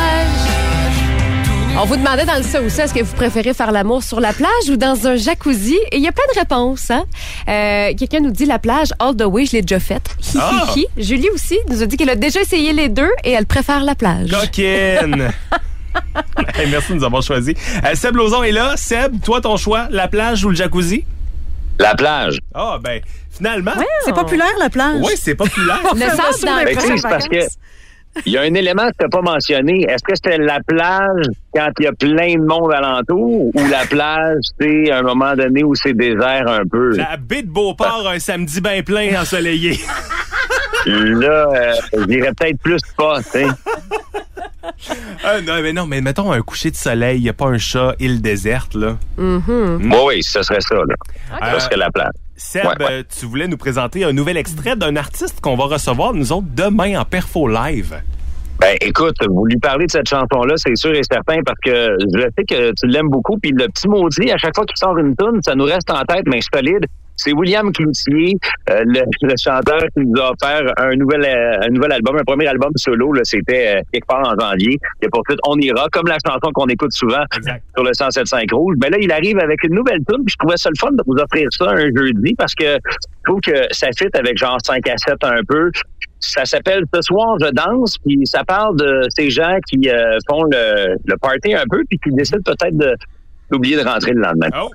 On vous demandait dans le ça aussi, est-ce que vous préférez faire l'amour sur la plage ou dans un jacuzzi? Et il n'y a pas de réponse, hein? Euh, quelqu'un nous dit la plage all the way, je l'ai déjà faite. Hi, Ah! hi, hi. Julie aussi nous a dit qu'elle a déjà essayé les deux et elle préfère la plage. Coquine! Hey, merci de nous avoir choisis. Euh, Seb Lauzon est là. Seb, toi, ton choix, la plage ou le jacuzzi? La plage. Ah, ben, finalement. C'est populaire, la plage. Oui, c'est populaire. Le sable dans Ben, tu sais, c'est parce que il y a un élément que tu n'as pas mentionné. Est-ce que c'était la plage quand il y a plein de monde alentour ou la plage, c'est un moment donné où c'est désert un peu? La baie de Beauport, un samedi bien plein ensoleillé. Là, euh, je dirais peut-être plus pas, tu sais. Ah, non, mais non, mais mettons un coucher de soleil, il n'y a pas un chat, île déserte, là. Mm-hmm. Oui, oui, ce serait ça, là. Okay. Ça serait la plage. Seb, Ouais, ouais. euh, tu voulais nous présenter un nouvel extrait d'un artiste qu'on va recevoir, nous autres, demain en Perfo Live. Ben, écoute, vous lui parlez de cette chanson-là, c'est sûr et certain, parce que je sais que tu l'aimes beaucoup, puis le petit maudit, à chaque fois qu'il sort une tune, ça nous reste en tête, mais solide. C'est William Cloutier, euh, le, le chanteur qui nous a offert un nouvel, euh, un nouvel album, un premier album solo, là, c'était euh, quelque part en janvier. Il y a pour tout On ira, comme la chanson qu'on écoute souvent Exact. sur le cent sept cinq Rouge. Ben là, il arrive avec une nouvelle tune, puis je trouvais ça le fun de vous offrir ça un jeudi, parce que je trouve que ça fit avec genre cinq à sept un peu. Ça s'appelle « Ce soir, je danse », puis ça parle de ces gens qui euh, font le, le party un peu, puis qui décident peut-être de, d'oublier de rentrer le lendemain. Oh!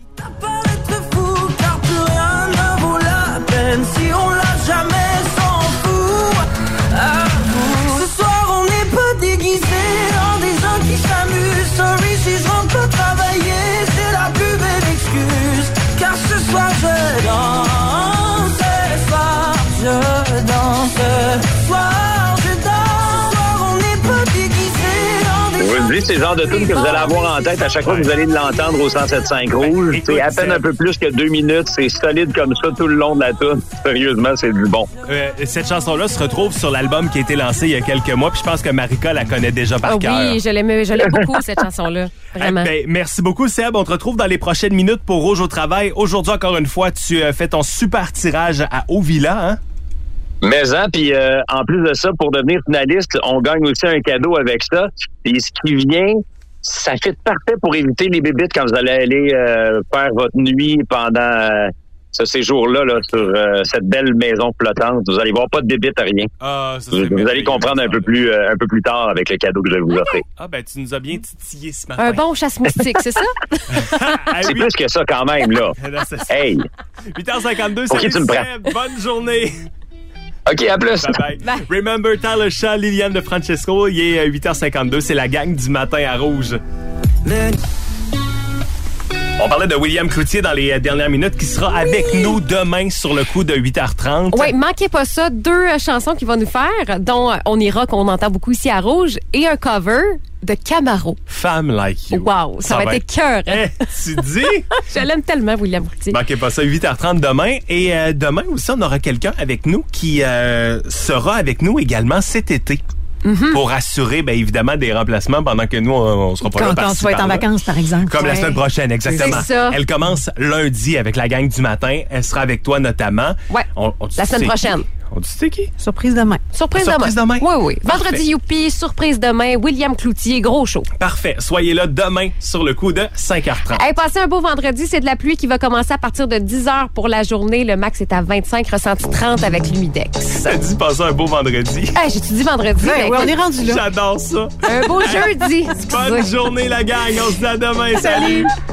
Si on l'a jamais, s'en fout. Ah, ce soir, on n'est pas déguisés en des gens qui s'amusent. Sorry si je rentre pas travailler, c'est la plus belle excuse. Car ce soir, je danse. Ce soir, je danse. Ce soir, je danse. Ce soir, on n'est pas déguisés en des Je vous gens le dis, c'est le genre de tune que vous allez avoir en tête à chaque fois que vous allez l'entendre au cent sept cinq Rouge. écoute, C'est à peine c'est- un peu plus que deux minutes. C'est solide comme ça tout le long de la tune. Sérieusement, c'est du bon. Euh, cette chanson-là se retrouve sur l'album qui a été lancé il y a quelques mois, puis je pense que Marika la connaît déjà par Ah cœur. oui, je l'aime, je l'aime beaucoup, cette chanson-là. Vraiment. Eh ben, merci beaucoup, Seb. On te retrouve dans les prochaines minutes pour Rouge au travail. Aujourd'hui, encore une fois, tu euh, fais ton super tirage à Haut-Villa, hein? Mais hein, puis euh, en plus de ça, pour devenir finaliste, on gagne aussi un cadeau avec ça. Puis ce qui vient, ça fait parfait pour éviter les bébites quand vous allez aller euh, faire votre nuit pendant euh, ce séjour-là là, sur euh, cette belle maison flottante. Vous allez voir pas de bébites à rien. Ah, ça, Vous, c'est vous allez merveilleux, comprendre un ça. peu plus euh, un peu plus tard avec le cadeau que je vais vous offrir. Ah, ben, tu nous as bien titillé ce matin. Un bon chasse-moustique, c'est ça? Ah, C'est oui. plus que ça quand même, là. Non, c'est ça. Hey! huit heures cinquante-deux, Pour qui salut tu me prends? Seb. Bonne journée. OK, à plus! Bye bye. Remember Tyler Shaw, Liliane de Francesco. Il est huit heures cinquante-deux. C'est la gang du matin à Rouge. On parlait de William Cloutier dans les dernières minutes qui sera avec nous demain sur le coup de huit heures trente. Oui, manquez pas ça. Deux euh, chansons qu'il va nous faire, dont euh, On ira, qu'on entend beaucoup ici à Rouge, et un cover de Camaro. Femme like you. Wow, ça, va être cœur. Eh, tu dis? Je l'aime tellement, William Cloutier. Manquez pas ça, huit heures trente demain. Et euh, demain aussi, on aura quelqu'un avec nous qui euh, sera avec nous également cet été. Mm-hmm. Pour assurer, bien évidemment, des remplacements pendant que nous, on, on sera pas là. Quand, par-ci, quand tu vas être en par-là. vacances, par exemple. Comme la Ouais. semaine prochaine, exactement. C'est ça. Elle commence lundi avec la gang du matin. Elle sera avec toi notamment. Ouais. On, on dit La semaine c'est prochaine. qui? On dit c'est qui? Surprise demain. Surprise, Surprise demain. demain. Oui, oui. Parfait. Vendredi, youpi, surprise demain. William Cloutier, gros show. Parfait. Soyez là demain sur le coup de cinq heures trente. Hey, passez un beau vendredi. C'est de la pluie qui va commencer à partir de dix heures pour la journée. Le max est à vingt-cinq, ressenti trente avec l'humidex. Ça dit passer un beau vendredi. Hey, j'ai-tu dit vendredi? Ouais, mais ouais, on est écoute, rendu là. J'adore ça. un beau jeudi. Bonne journée, la gang. On se dit à demain. Salut.